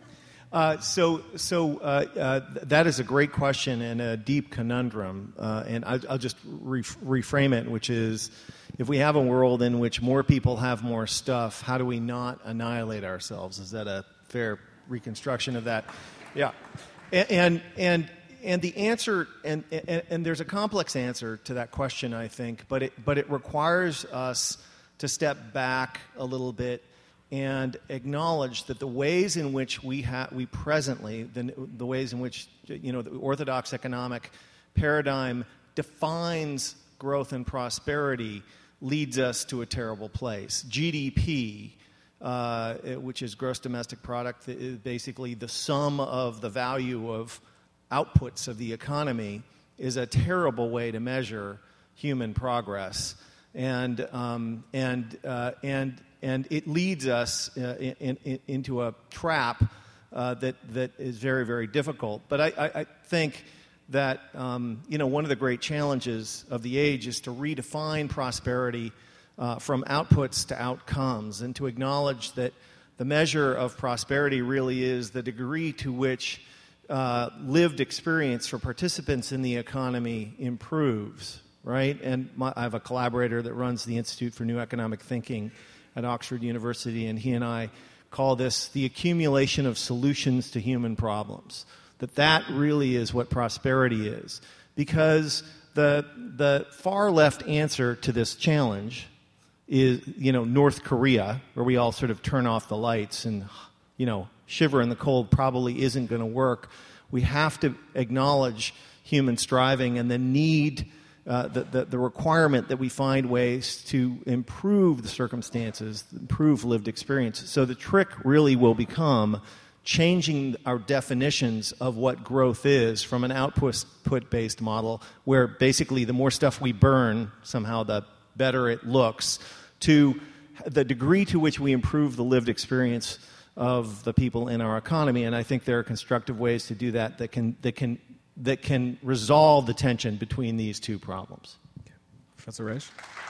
Uh, so so uh, uh, that is a great question and a deep conundrum. Uh, and I, I'll just re- reframe it, which is, if we have a world in which more people have more stuff, how do we not annihilate ourselves? Is that a fair reconstruction of that? Yeah. And and and, and the answer, and, and and there's a complex answer to that question, I think, but it but it requires us to step back a little bit and acknowledge that the ways in which we ha- we presently, the, the ways in which, you know, the orthodox economic paradigm defines growth and prosperity leads us to a terrible place. G D P, uh, which is gross domestic product, is basically the sum of the value of outputs of the economy, is a terrible way to measure human progress. And um, and uh, and and it leads us uh, in, in, into a trap uh, that that is very, very difficult. But I, I, I think that um, you know, one of the great challenges of the age is to redefine prosperity uh, from outputs to outcomes, and to acknowledge that the measure of prosperity really is the degree to which uh, lived experience for participants in the economy improves. Right, and my, I have a collaborator that runs the Institute for New Economic Thinking at Oxford University, and he and I call this the accumulation of solutions to human problems. That that really is what prosperity is, because the the far left answer to this challenge is, you know, North Korea, where we all sort of turn off the lights and, you know, shiver in the cold, probably isn't going to work. We have to acknowledge human striving and the need. Uh, the, the, the requirement that we find ways to improve the circumstances, improve lived experience. So the trick really will become changing our definitions of what growth is from an output-based model, where basically the more stuff we burn, somehow the better it looks, to the degree to which we improve the lived experience of the people in our economy. And I think there are constructive ways to do that that can that can that can resolve the tension between these two problems. Okay. Professor Reich?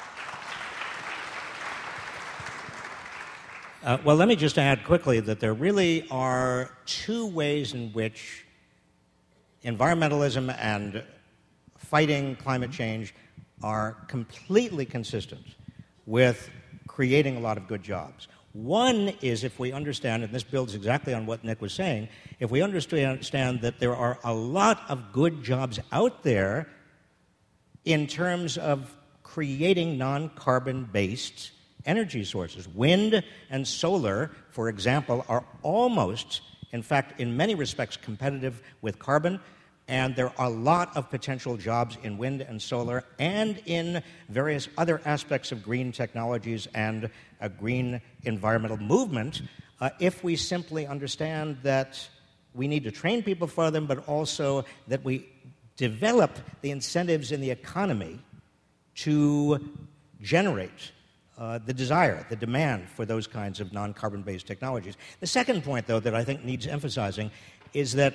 Uh, well, let me just add quickly that there really are two ways in which environmentalism and fighting climate change are completely consistent with creating a lot of good jobs. One is if we understand, and this builds exactly on what Nick was saying, if we understand that there are a lot of good jobs out there in terms of creating non-carbon-based energy sources. Wind and solar, for example, are almost, in fact, in many respects, competitive with carbon, and there are a lot of potential jobs in wind and solar and in various other aspects of green technologies and a green environmental movement uh, if we simply understand that we need to train people for them, but also that we develop the incentives in the economy to generate uh, the desire, the demand for those kinds of non-carbon-based technologies. The second point, though, that I think needs emphasizing is that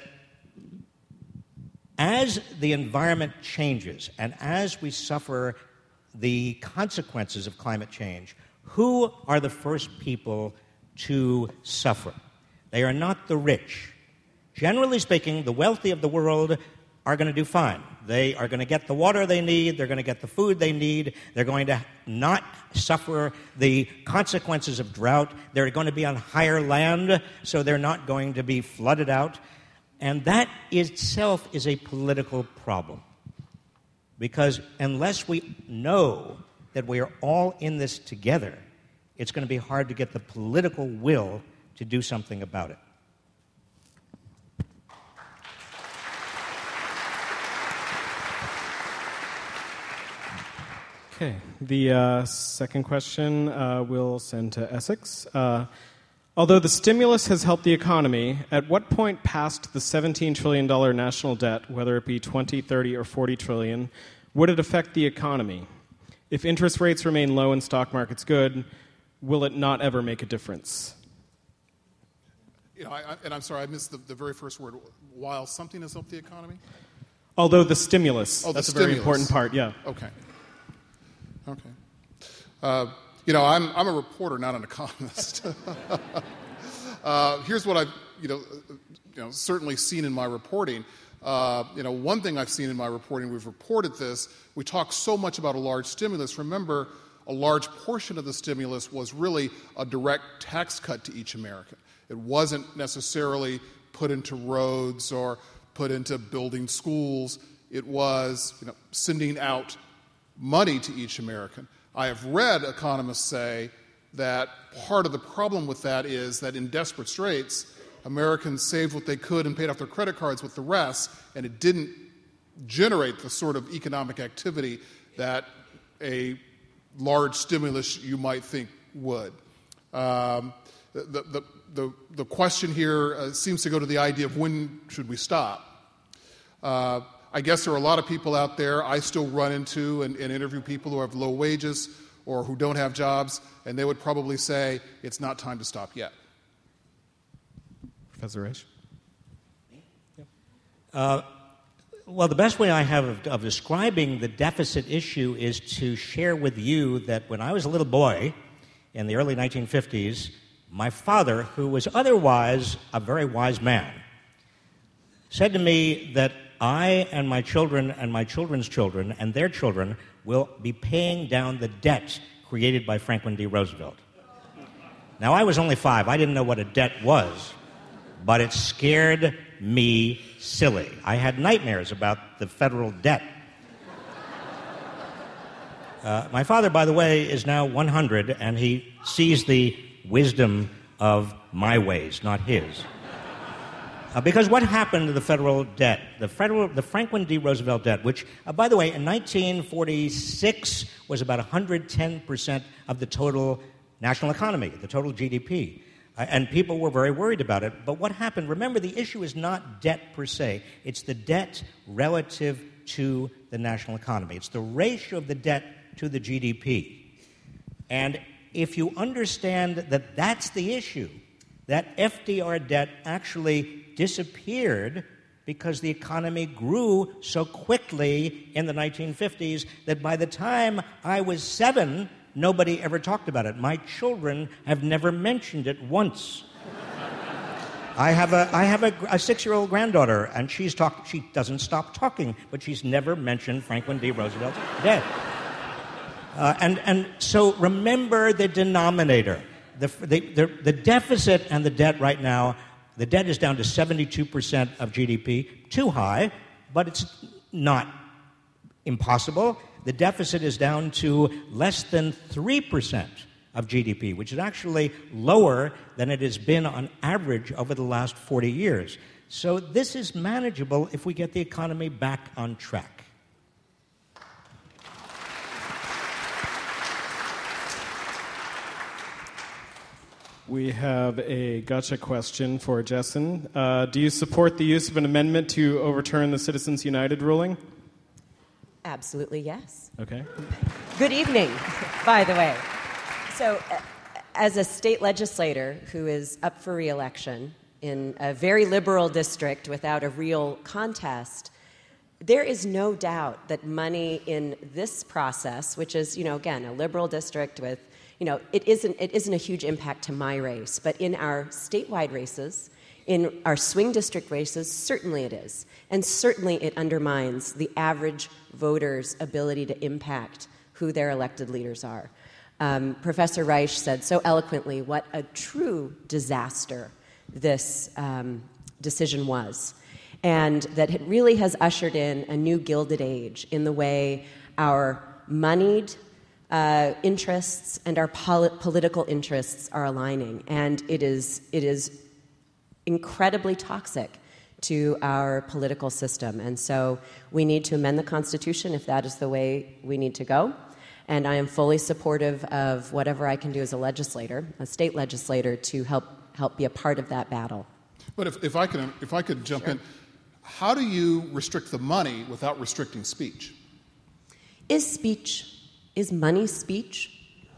as the environment changes and as we suffer the consequences of climate change, who are the first people to suffer? They are not the rich. Generally speaking, the wealthy of the world are going to do fine. They are going to get the water they need, they're going to get the food they need, they're going to not suffer the consequences of drought, they're going to be on higher land, so they're not going to be flooded out. And that itself is a political problem. Because unless we know that we are all in this together, it's going to be hard to get the political will to do something about it. Okay. The uh, second question uh, we'll send to Essex. Uh, although the stimulus has helped the economy, at what point past the seventeen trillion dollars national debt, whether it be twenty, thirty, or forty trillion, would it affect the economy? If interest rates remain low and stock markets good, will it not ever make a difference? You know, I, I, and I'm sorry, I missed the, the very first word. While something has helped the economy? Although the stimulus. Oh, the that's stimulus. A very important part, yeah. Okay. Okay. Uh, you know, I'm I'm a reporter, not an economist. uh, here's what I've you know, you know certainly seen in my reporting. Uh, you know, one thing I've seen in my reporting, we've reported this. We talk so much about a large stimulus. Remember, a large portion of the stimulus was really a direct tax cut to each American. It wasn't necessarily put into roads or put into building schools. It was, you know, sending out money to each American. I have read economists say that part of the problem with that is that in desperate straits, Americans saved what they could and paid off their credit cards with the rest, and it didn't generate the sort of economic activity that a large stimulus you might think would. Um, the, the, the, the question here uh, seems to go to the idea of when should we stop? Uh, I guess there are a lot of people out there I still run into and, and interview people who have low wages or who don't have jobs, and they would probably say it's not time to stop yet. Professor Reich? Uh, well, the best way I have of, of describing the deficit issue is to share with you that when I was a little boy in the early nineteen fifties, my father, who was otherwise a very wise man, said to me that I and my children and my children's children and their children will be paying down the debt created by Franklin D. Roosevelt. Now, I was only five. I didn't know what a debt was, but it scared me silly. I had nightmares about the federal debt. Uh, my father, by the way, is now one hundred, and he sees the wisdom of my ways, not his. Uh, because what happened to the federal debt? The federal, the Franklin D. Roosevelt debt, which, uh, by the way, in nineteen forty-six was about one hundred ten percent of the total national economy, the total G D P. Uh, and people were very worried about it. But what happened? Remember, the issue is not debt per se. It's the debt relative to the national economy. It's the ratio of the debt to the G D P. And if you understand that that's the issue, that F D R debt actually disappeared because the economy grew so quickly in the nineteen fifties that by the time I was seven, nobody ever talked about it. My children have never mentioned it once. I have a I have a, a six-year-old granddaughter, and she's talk, she doesn't stop talking, but she's never mentioned Franklin D. Roosevelt's debt. Uh, and, and so remember the denominator. The, the, the, the deficit and the debt right now, the debt is down to seventy-two percent of G D P. Too high, but it's not impossible. The deficit is down to less than three percent of G D P, which is actually lower than it has been on average over the last forty years. So this is manageable if we get the economy back on track. We have a gotcha question for Jessen. Uh, do you support the use of an amendment to overturn the Citizens United ruling? Absolutely, yes. Okay. Good evening, by the way. So, uh, as a state legislator who is up for re-election in a very liberal district without a real contest, there is no doubt that money in this process, which is, you know, again, a liberal district with, you know, it isn't, it isn't a huge impact to my race, but in our statewide races, in our swing district races, certainly it is. And certainly it undermines the average voter's ability to impact who their elected leaders are. Um, Professor Reich said so eloquently what a true disaster this um, decision was, and that it really has ushered in a new Gilded Age in the way our moneyed uh, interests and our pol- political interests are aligning. And it is, it is incredibly toxic to our political system. And so we need to amend the Constitution if that is the way we need to go. And I am fully supportive of whatever I can do as a legislator, a state legislator, to help help be a part of that battle. But if, if I could if I could jump Sure. in, how do you restrict the money without restricting speech? Is speech, is money speech?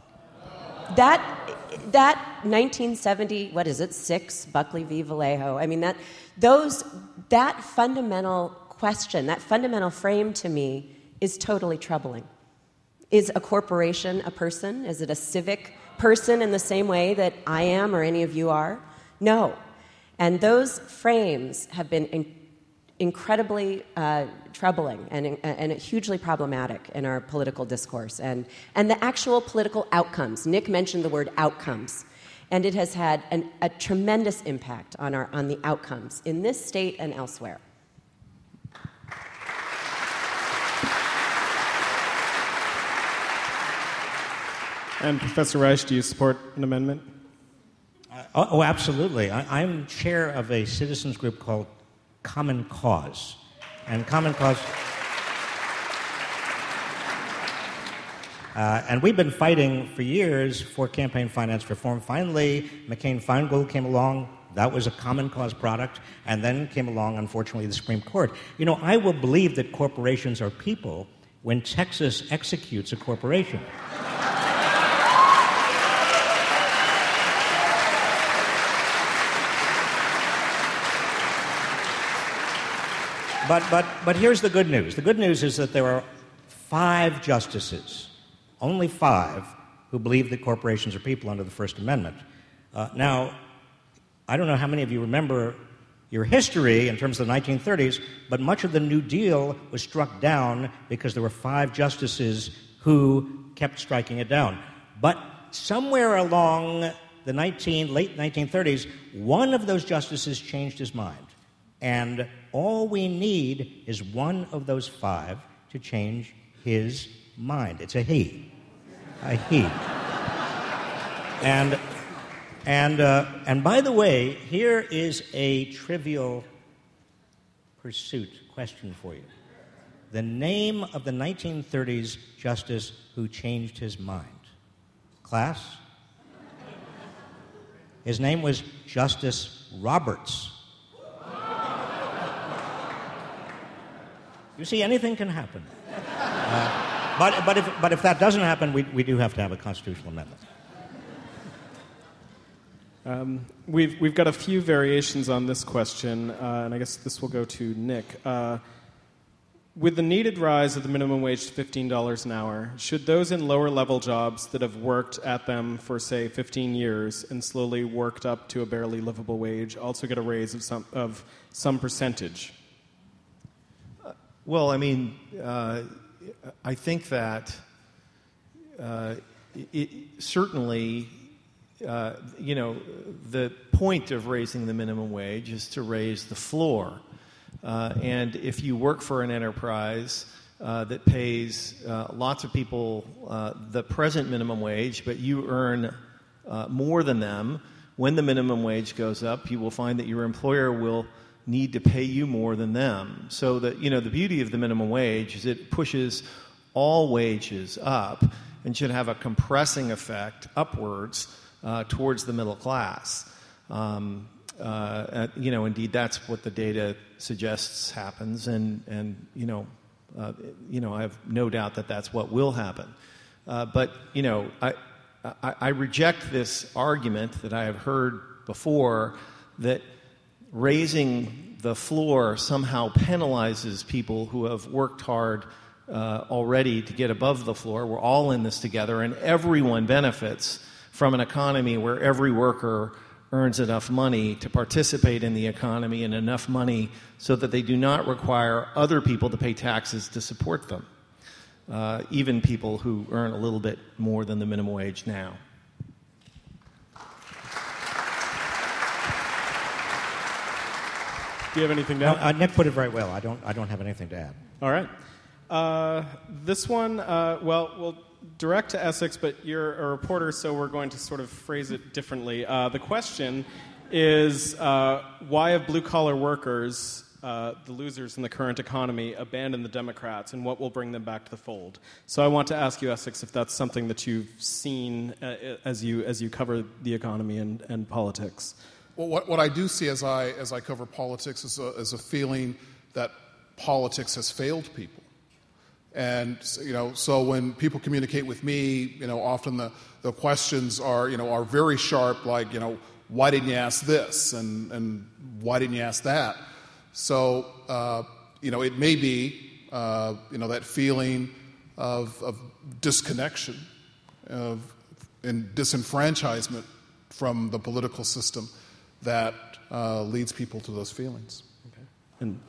That that nineteen seventy, what is it, six, Buckley v. Vallejo, I mean, that those that fundamental question, that fundamental frame to me is totally troubling. Is a corporation a person? Is it a civic person in the same way that I am or any of you are? No. And those frames have been in, incredibly uh, troubling and, and hugely problematic in our political discourse and, and the actual political outcomes. Nick mentioned the word outcomes. And it has had an, a tremendous impact on, our, on the outcomes in this state and elsewhere. And Professor Reich, do you support an amendment? Uh, oh, oh, absolutely. I, I'm chair of a citizens group called Common Cause. And Common Cause... Uh, and we've been fighting for years for campaign finance reform. Finally, McCain-Feingold came along. That was a Common Cause product. And then came along, unfortunately, the Supreme Court. You know, I will believe that corporations are people when Texas executes a corporation. But, but, but here's the good news. The good news is that there are five justices, only five, who believe that corporations are people under the First Amendment. Uh, now, I don't know how many of you remember your history in terms of the nineteen thirties, but much of the New Deal was struck down because there were five justices who kept striking it down. But somewhere along the nineteen, late nineteen thirties, one of those justices changed his mind. And all we need is one of those five to change his mind. It's a he. A he. And, and, uh, and by the way, here is a trivial pursuit question for you. The name of the nineteen thirties justice who changed his mind. Class? His name was Justice Roberts. You see, anything can happen. Uh, but, but, if, but if that doesn't happen, we, we do have to have a constitutional amendment. Um, we've, we've got a few variations on this question, uh, and I guess this will go to Nick. Uh, with the needed rise of the minimum wage to fifteen dollars an hour, should those in lower-level jobs that have worked at them for, say, fifteen years and slowly worked up to a barely livable wage also get a raise of some, of some percentage? Well, I mean, uh, I think that uh, it, certainly, uh, you know, the point of raising the minimum wage is to raise the floor. Uh, and if you work for an enterprise uh, that pays uh, lots of people uh, the present minimum wage, but you earn uh, more than them, when the minimum wage goes up, you will find that your employer will need to pay you more than them. So that, you know, the beauty of the minimum wage is it pushes all wages up and should have a compressing effect upwards uh, towards the middle class. Um, uh, you know, indeed, that's what the data suggests happens, and and you know, uh, you know, I have no doubt that that's what will happen. Uh, but you know, I, I I reject this argument that I have heard before that raising the floor somehow penalizes people who have worked hard uh, already to get above the floor. We're all in this together, and everyone benefits from an economy where every worker earns enough money to participate in the economy and enough money so that they do not require other people to pay taxes to support them, uh, even people who earn a little bit more than the minimum wage now. Do you have anything to No, add? uh, Nick put it very well. I don't. I don't have anything to add. All right. Uh, this one, uh, well, we'll direct to Essex, but you're a reporter, so we're going to sort of phrase it differently. Uh, the question is, uh, why have blue-collar workers, uh, the losers in the current economy, abandoned the Democrats, and what will bring them back to the fold? So I want to ask you, Essex, if that's something that you've seen uh, as you as you cover the economy and, and politics. Well, what, what I do see as I as I cover politics is a, is a feeling that politics has failed people. And, you know, so when people communicate with me, you know, often the, the questions are, you know, are very sharp, like, you know, why didn't you ask this? And, and why didn't you ask that? So, uh, you know, it may be, uh, you know, that feeling of, of disconnection of, and disenfranchisement from the political system that uh, leads people to those feelings. Okay. And,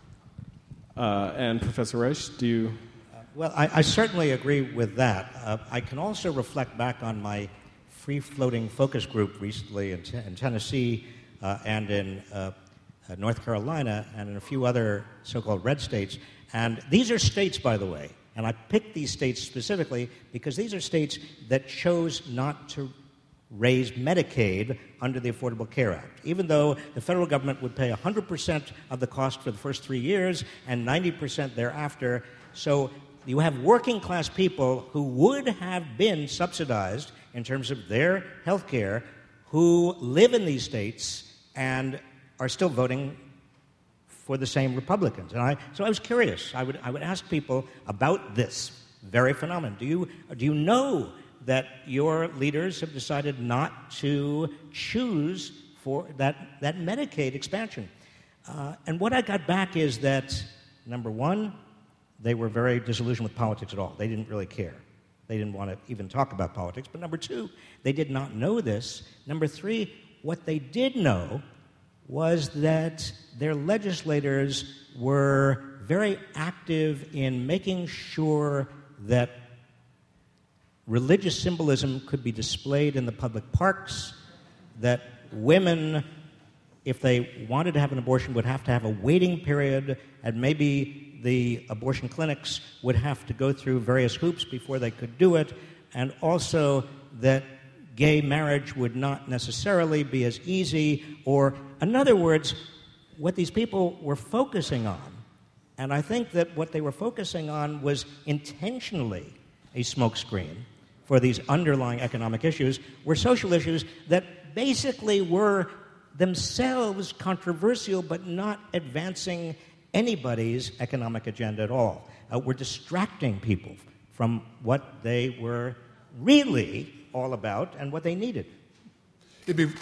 uh, and Professor Reich, do you... Well, I, I certainly agree with that. Uh, I can also reflect back on my free-floating focus group recently in, t- in Tennessee uh, and in uh, uh, North Carolina and in a few other so-called red states. And these are states, by the way, and I picked these states specifically because these are states that chose not to raise Medicaid under the Affordable Care Act, even though the federal government would pay one hundred percent of the cost for the first three years and ninety percent thereafter. So you have working-class people who would have been subsidized in terms of their health care who live in these states and are still voting for the same Republicans. And I, so I was curious. I would, I would ask people about this very phenomenon. Do you, do you know that your leaders have decided not to choose for that, that Medicaid expansion? Uh, and what I got back is that, number one, they were very disillusioned with politics at all. They didn't really care. They didn't want to even talk about politics. But number two, they did not know this. Number three, what they did know was that their legislators were very active in making sure that religious symbolism could be displayed in the public parks, that women, if they wanted to have an abortion, would have to have a waiting period, and maybe the abortion clinics would have to go through various hoops before they could do it, and also that gay marriage would not necessarily be as easy, or, in other words, what these people were focusing on, and I think that what they were focusing on was intentionally a smokescreen for these underlying economic issues, were social issues that basically were themselves controversial but not advancing anybody's economic agenda at all. Uh, we're distracting people from what they were really all about and what they needed. It'd be...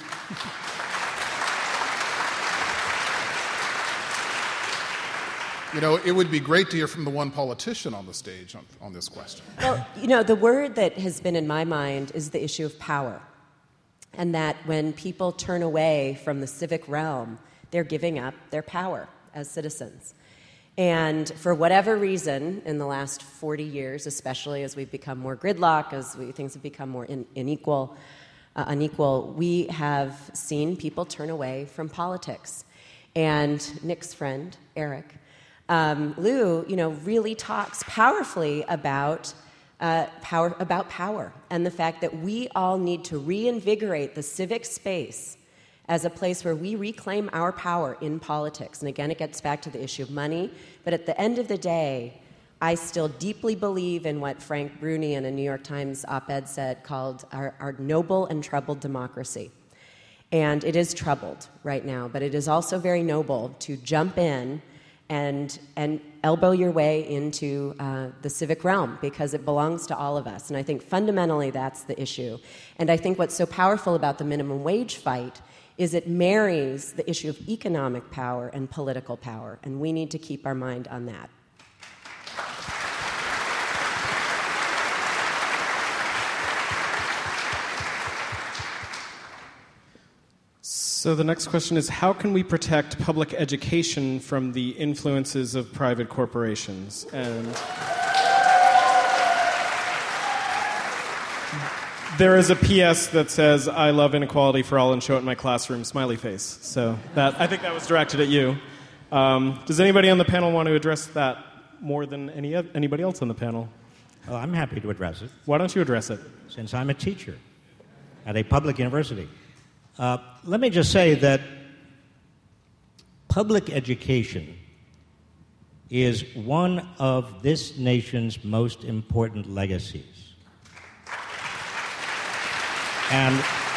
You know, it would be great to hear from the one politician on the stage on, on this question. Well, you know, the word that has been in my mind is the issue of power. And that when people turn away from the civic realm, they're giving up their power as citizens. And for whatever reason, in the last forty years, especially as we've become more gridlock, as we, things have become more in, unequal, uh, unequal, we have seen people turn away from politics. And Nick's friend, Eric, um, Lou, you know, really talks powerfully about uh, power, about power and the fact that we all need to reinvigorate the civic space as a place where we reclaim our power in politics. And again, it gets back to the issue of money. But at the end of the day, I still deeply believe in what Frank Bruni in a New York Times op-ed said called our, our noble and troubled democracy. And it is troubled right now, but it is also very noble to jump in and and elbow your way into uh, the civic realm because it belongs to all of us. And I think fundamentally that's the issue. And I think what's so powerful about the minimum wage fight is it marries the issue of economic power and political power, and we need to keep our mind on that. So the next question is, how can we protect public education from the influences of private corporations? And there is a P S that says, I love inequality for all and show it in my classroom, smiley face. So that I think that was directed at you. Um, does anybody on the panel want to address that more than any anybody else on the panel? Oh, I'm happy to address it. Why don't you address it? Since I'm a teacher at a public university. Uh, let me just say that public education is one of this nation's most important legacies. And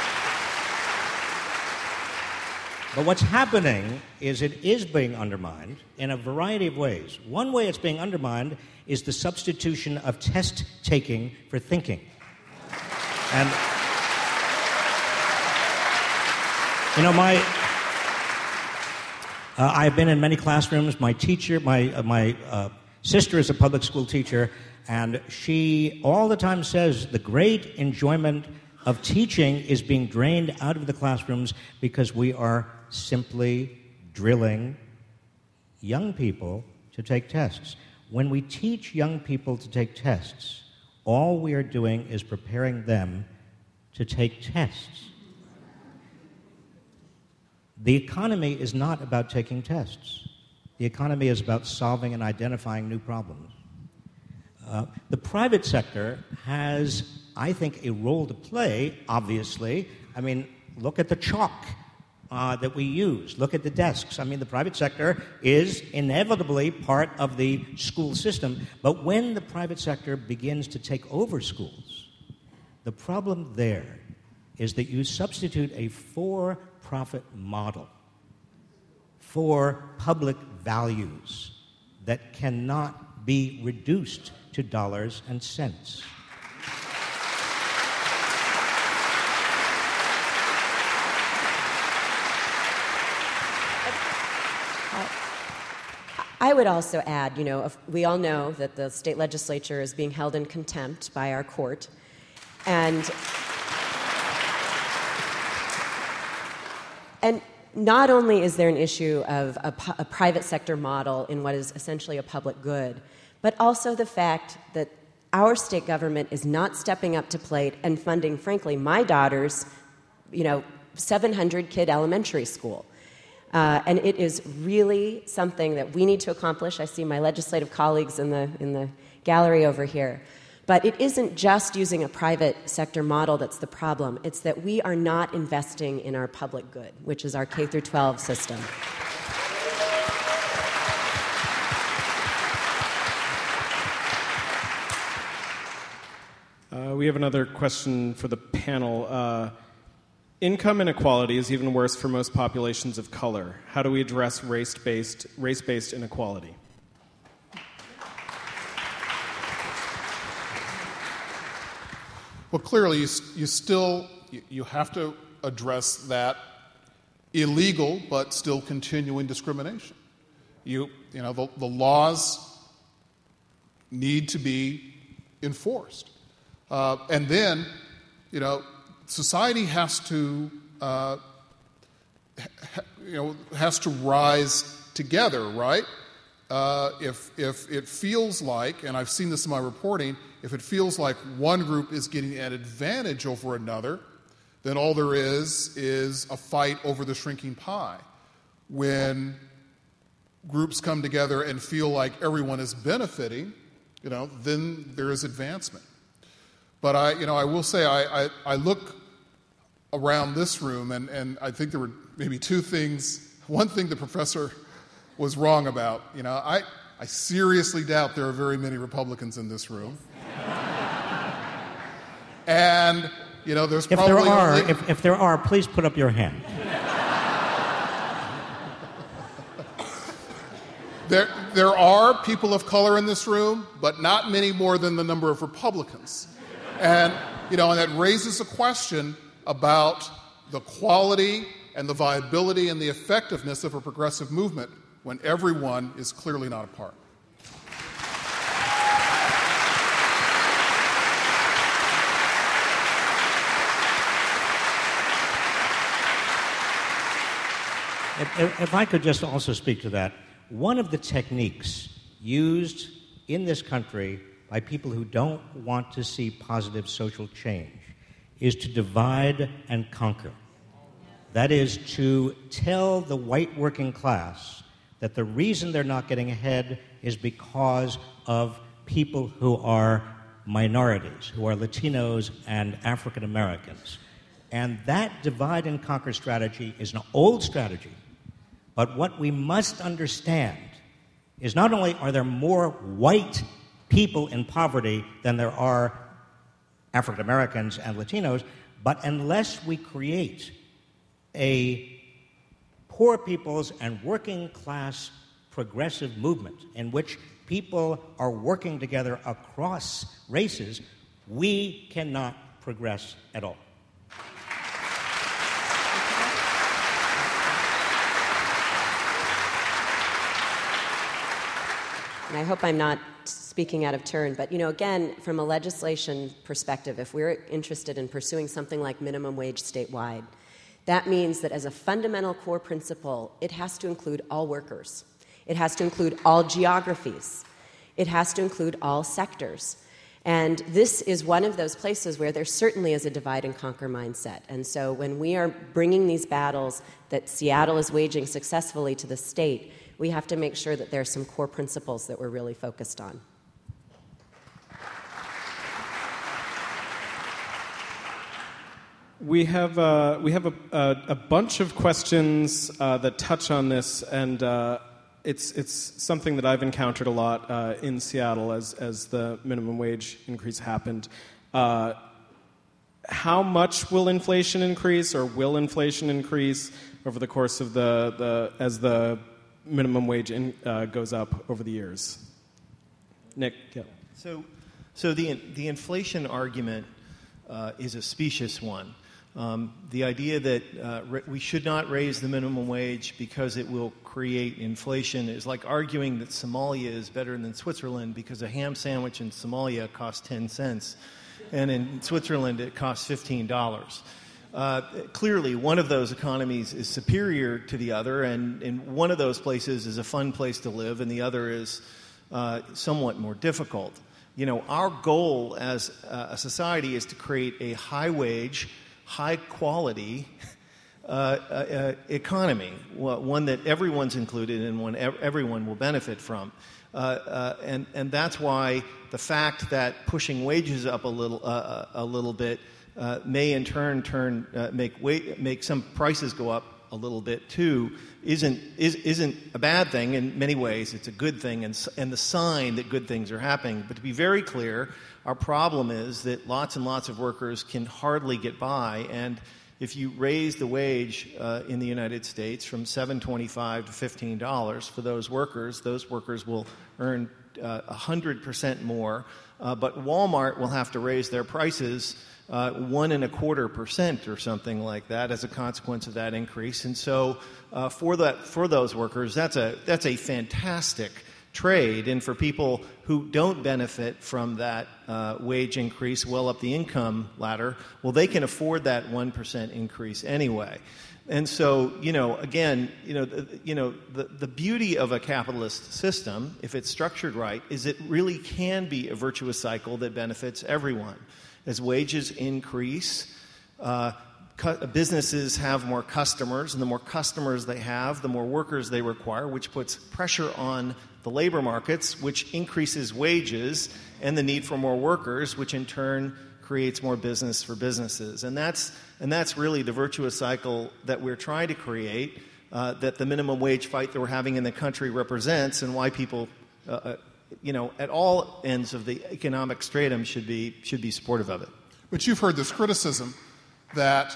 but what's happening is it is being undermined in a variety of ways. One way it's being undermined is the substitution of test-taking for thinking. And you know, my uh, I've been in many classrooms. My teacher, my uh, my uh, sister is a public school teacher, and she all the time says the great enjoyment of teaching is being drained out of the classrooms because we are simply drilling young people to take tests. When we teach young people to take tests, all we are doing is preparing them to take tests. The economy is not about taking tests. The economy is about solving and identifying new problems. Uh, the private sector has, I think, a role to play, obviously. I mean, look at the chalk uh, that we use. Look at the desks. I mean, the private sector is inevitably part of the school system. But when the private sector begins to take over schools, the problem there is that you substitute a for-profit model for public values that cannot be reduced to dollars and cents. I would also add, you know, we all know that the state legislature is being held in contempt by our court. And, and not only is there an issue of a, a private sector model in what is essentially a public good, but also the fact that our state government is not stepping up to plate and funding, frankly, my daughter's, you know, seven hundred kid elementary school. Uh, and it is really something that we need to accomplish. I see my legislative colleagues in the in the gallery over here. But it isn't just using a private sector model that's the problem. It's that we are not investing in our public good, which is our K through twelve system. Uh, we have another question for the panel. Uh, income inequality is even worse for most populations of color. How do we address race-based, race-based inequality? Well, clearly, you, you still you have to address that illegal but still continuing discrimination. You you know the, the laws need to be enforced, uh, and then you know society has to uh, ha, you know has to rise together, right? uh, if, if it feels like, and I've seen this in my reporting, if it feels like one group is getting an advantage over another, then all there is is a fight over the shrinking pie. When groups come together and feel like everyone is benefiting, you know, then there is advancement. But I, you know, I will say I, I, I look around this room, and, and I think there were maybe two things. One thing the professor was wrong about. You know, I, I seriously doubt there are very many Republicans in this room. And, you know, there's if probably... There are, only... if, if there are, please put up your hand. There, there are people of color in this room, but not many more than the number of Republicans. And, you know, and that raises a question about the quality and the viability and the effectiveness of a progressive movement when everyone is clearly not a part. If, if, if I could just also speak to that. One of the techniques used in this country by people who don't want to see positive social change is to divide and conquer. That is to tell the white working class that the reason they're not getting ahead is because of people who are minorities, who are Latinos and African Americans. And that divide and conquer strategy is an old strategy. But what we must understand is not only are there more white people in poverty than there are African Americans and Latinos, but unless we create a poor people's and working class progressive movement in which people are working together across races, we cannot progress at all. And I hope I'm not speaking out of turn, but, you know, again, from a legislation perspective, if we're interested in pursuing something like minimum wage statewide, that means that as a fundamental core principle, it has to include all workers. It has to include all geographies. It has to include all sectors. And this is one of those places where there certainly is a divide and conquer mindset. And so when we are bringing these battles that Seattle is waging successfully to the state, we have to make sure that there are some core principles that we're really focused on. We have uh, we have a, a, a bunch of questions uh, that touch on this, and uh, it's it's something that I've encountered a lot uh, in Seattle as as the minimum wage increase happened. Uh, how much will inflation increase, or will inflation increase over the course of the, the as the minimum wage in, uh, goes up over the years? Nick, yeah. So, so the the inflation argument uh, is a specious one. Um, the idea that uh, re- we should not raise the minimum wage because it will create inflation is like arguing that Somalia is better than Switzerland because a ham sandwich in Somalia costs ten cents, and in Switzerland it costs fifteen dollars. Uh, clearly, one of those economies is superior to the other, and, and one of those places is a fun place to live, and the other is uh, somewhat more difficult. You know, our goal as uh, a society is to create a high-wage, high-quality uh, uh, economy, one that everyone's included and one ev- everyone will benefit from. Uh, uh, and, and that's why the fact that pushing wages up a little, uh, a little bit Uh, may in turn turn uh, make wait, make some prices go up a little bit too isn't is, isn't a bad thing. In many ways, it's a good thing, and and the sign that good things are happening. But to be very clear, our problem is that lots and lots of workers can hardly get by, and if you raise the wage uh, in the United States from seven twenty-five to fifteen dollars for those workers, those workers will earn uh, one hundred percent more. Uh, but Walmart will have to raise their prices Uh, one and a quarter percent or something like that as a consequence of that increase, and so uh, for that for those workers, that's a that's a fantastic trade, and for people who don't benefit from that uh, wage increase well up the income ladder, well, they can afford that one percent increase anyway. And so, you know, again, you know, the, you know, the, the beauty of a capitalist system, if it's structured right, is it really can be a virtuous cycle that benefits everyone. As wages increase, uh, cu- businesses have more customers, and the more customers they have, the more workers they require, which puts pressure on the labor markets, which increases wages and the need for more workers, which in turn creates more business for businesses. And that's and that's really the virtuous cycle that we're trying to create, uh, that the minimum wage fight that we're having in the country represents, and why people, uh, you know, at all ends of the economic stratum should be should be supportive of it. But you've heard this criticism that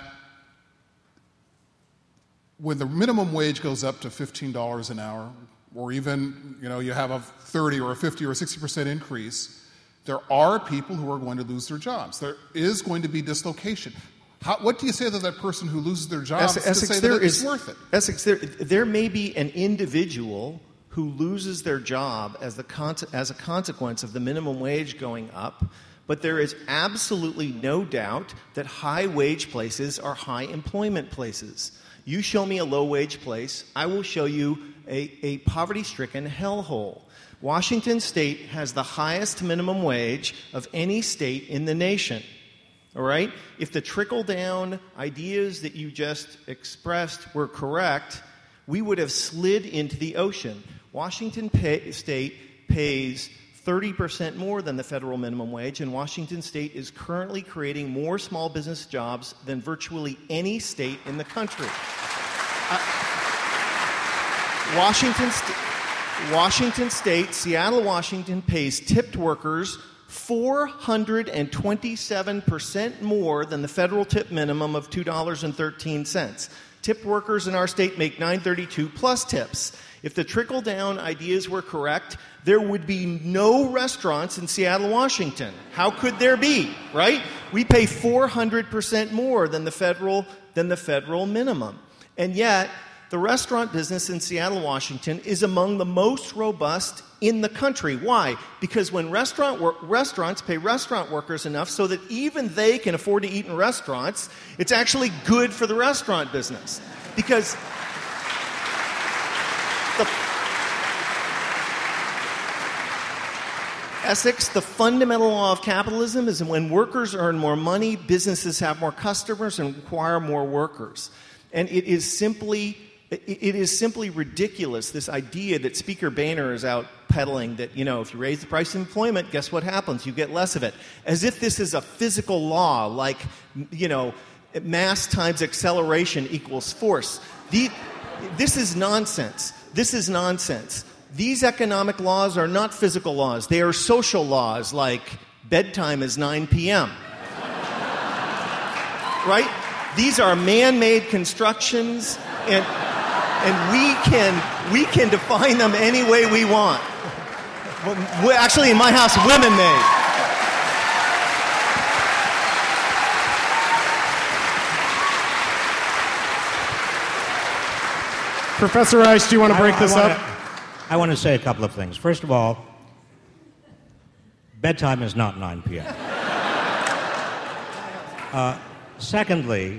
when the minimum wage goes up to fifteen dollars an hour, or even, you know, you have a thirty or a fifty or a sixty percent increase, there are people who are going to lose their jobs. There is going to be dislocation. How, what do you say to that person who loses their job to Essex, say there that it's is, worth it? Essex, there, there may be an individual who loses their job as, the con- as a consequence of the minimum wage going up, but there is absolutely no doubt that high-wage places are high-employment places. You show me a low-wage place, I will show you a, a poverty-stricken hellhole. Washington State has the highest minimum wage of any state in the nation. All right? If the trickle-down ideas that you just expressed were correct, we would have slid into the ocean. Washington pay, State pays thirty percent more than the federal minimum wage, and Washington State is currently creating more small business jobs than virtually any state in the country. Uh, Washington State... Washington State, Seattle, Washington, pays tipped workers four hundred twenty-seven percent more than the federal tip minimum of two dollars and thirteen cents. Tipped workers in our state make nine thirty-two plus tips. If the trickle-down ideas were correct, there would be no restaurants in Seattle, Washington. How could there be, right? We pay four hundred percent more than the federal than the federal minimum. And yet, the restaurant business in Seattle, Washington is among the most robust in the country. Why? Because when restaurant wor- restaurants pay restaurant workers enough so that even they can afford to eat in restaurants, it's actually good for the restaurant business. Because the Essex, the fundamental law of capitalism is that when workers earn more money, businesses have more customers and require more workers. And it is simply It is simply ridiculous, this idea that Speaker Boehner is out peddling that, you know, if you raise the price of employment, guess what happens? You get less of it. As if this is a physical law, like, you know, mass times acceleration equals force. The, this is nonsense. This is nonsense. These economic laws are not physical laws. They are social laws, like bedtime is nine p.m. Right? These are man-made constructions, and... And we can we can define them any way we want. Well, actually, in my house, women may. Professor Reich, do you want to break I, I this wanna, up? I want to say a couple of things. First of all, bedtime is not nine p.m. uh, secondly,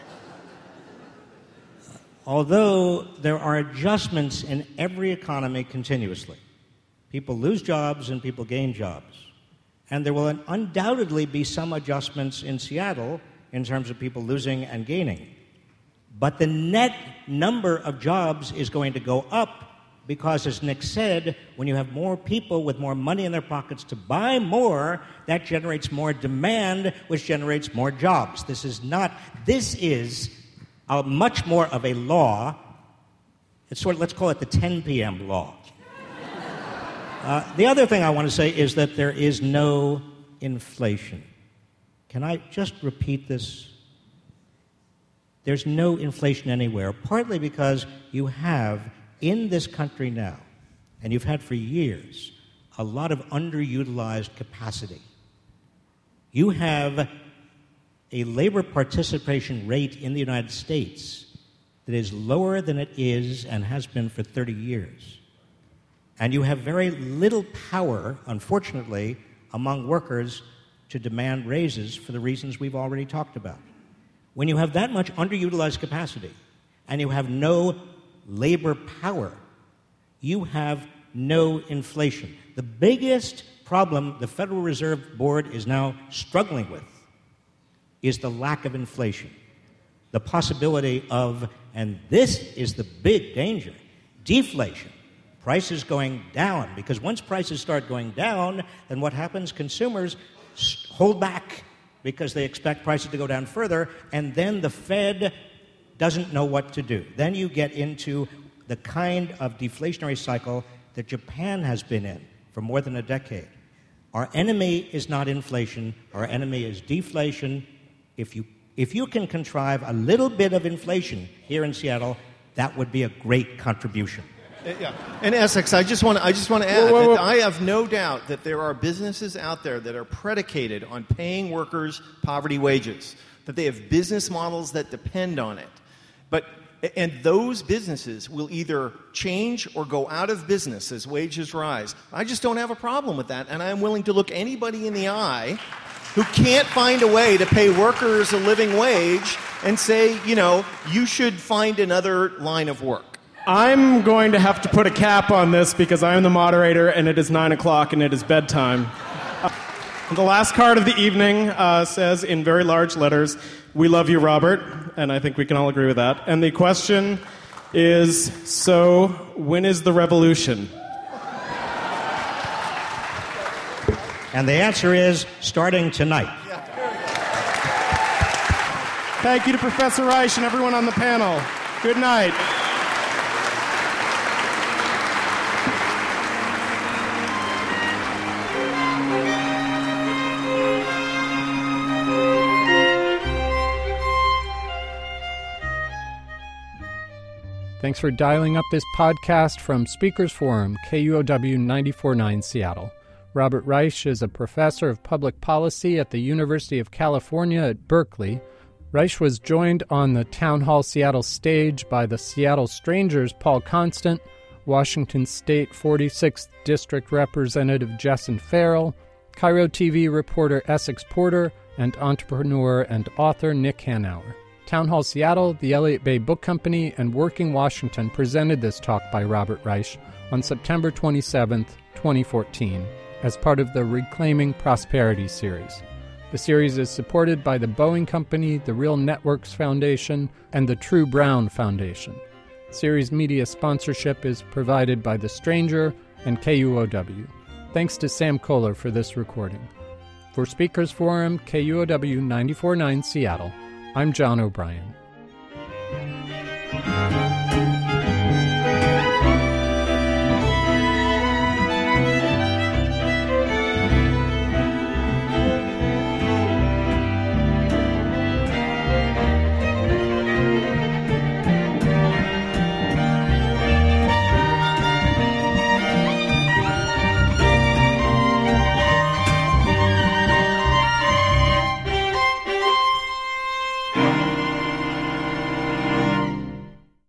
although there are adjustments in every economy continuously, people lose jobs and people gain jobs. And there will undoubtedly be some adjustments in Seattle in terms of people losing and gaining. But the net number of jobs is going to go up because, as Nick said, when you have more people with more money in their pockets to buy more, that generates more demand, which generates more jobs. This is not, this is a much more of a law. It's sort of, let's call it the ten p.m. law. Uh, the other thing I want to say is that there is no inflation. Can I just repeat this? There's no inflation anywhere, partly because you have in this country now, and you've had for years, a lot of underutilized capacity. You have a labor participation rate in the United States that is lower than it is and has been for thirty years. And you have very little power, unfortunately, among workers to demand raises for the reasons we've already talked about. When you have that much underutilized capacity, and you have no labor power, you have no inflation. The biggest problem the Federal Reserve Board is now struggling with is the lack of inflation. The possibility of, and this is the big danger, deflation. Prices going down, because once prices start going down, then what happens? Consumers hold back because they expect prices to go down further, and then the Fed doesn't know what to do. Then you get into the kind of deflationary cycle that Japan has been in for more than a decade. Our enemy is not inflation. Our enemy is deflation. If you, if you can contrive a little bit of inflation here in Seattle, that would be a great contribution. Yeah. And Essex, I just want to I just want to add whoa, whoa, whoa. that I have no doubt that there are businesses out there that are predicated on paying workers poverty wages, that they have business models that depend on it. But and those businesses will either change or go out of business as wages rise. I just don't have a problem with that, and I'm willing to look anybody in the eye who can't find a way to pay workers a living wage and say, you know, you should find another line of work. I'm going to have to put a cap on this because I'm the moderator and it is nine o'clock and it is bedtime. Uh, the last card of the evening uh, says in very large letters, "We love you, Robert," and I think we can all agree with that. And the question is, so when is the revolution? And the answer is starting tonight. Thank you to Professor Reich and everyone on the panel. Good night. Thanks for dialing up this podcast from Speakers Forum, K U O W ninety-four point nine Seattle. Robert Reich is a professor of public policy at the University of California at Berkeley. Reich was joined on the Town Hall Seattle stage by the Seattle Strangers' Paul Constant, Washington State forty-sixth District Representative Jessen Farrell, Cairo T V reporter Essex Porter, and entrepreneur and author Nick Hanauer. Town Hall Seattle, the Elliott Bay Book Company, and Working Washington presented this talk by Robert Reich on September twenty-seventh, twenty fourteen, as part of the Reclaiming Prosperity series. The series is supported by the Boeing Company, the Real Networks Foundation, and the True Brown Foundation. Series media sponsorship is provided by The Stranger and K U O W. Thanks to Sam Kohler for this recording. For Speakers Forum, K U O W ninety-four point nine Seattle, I'm John O'Brien.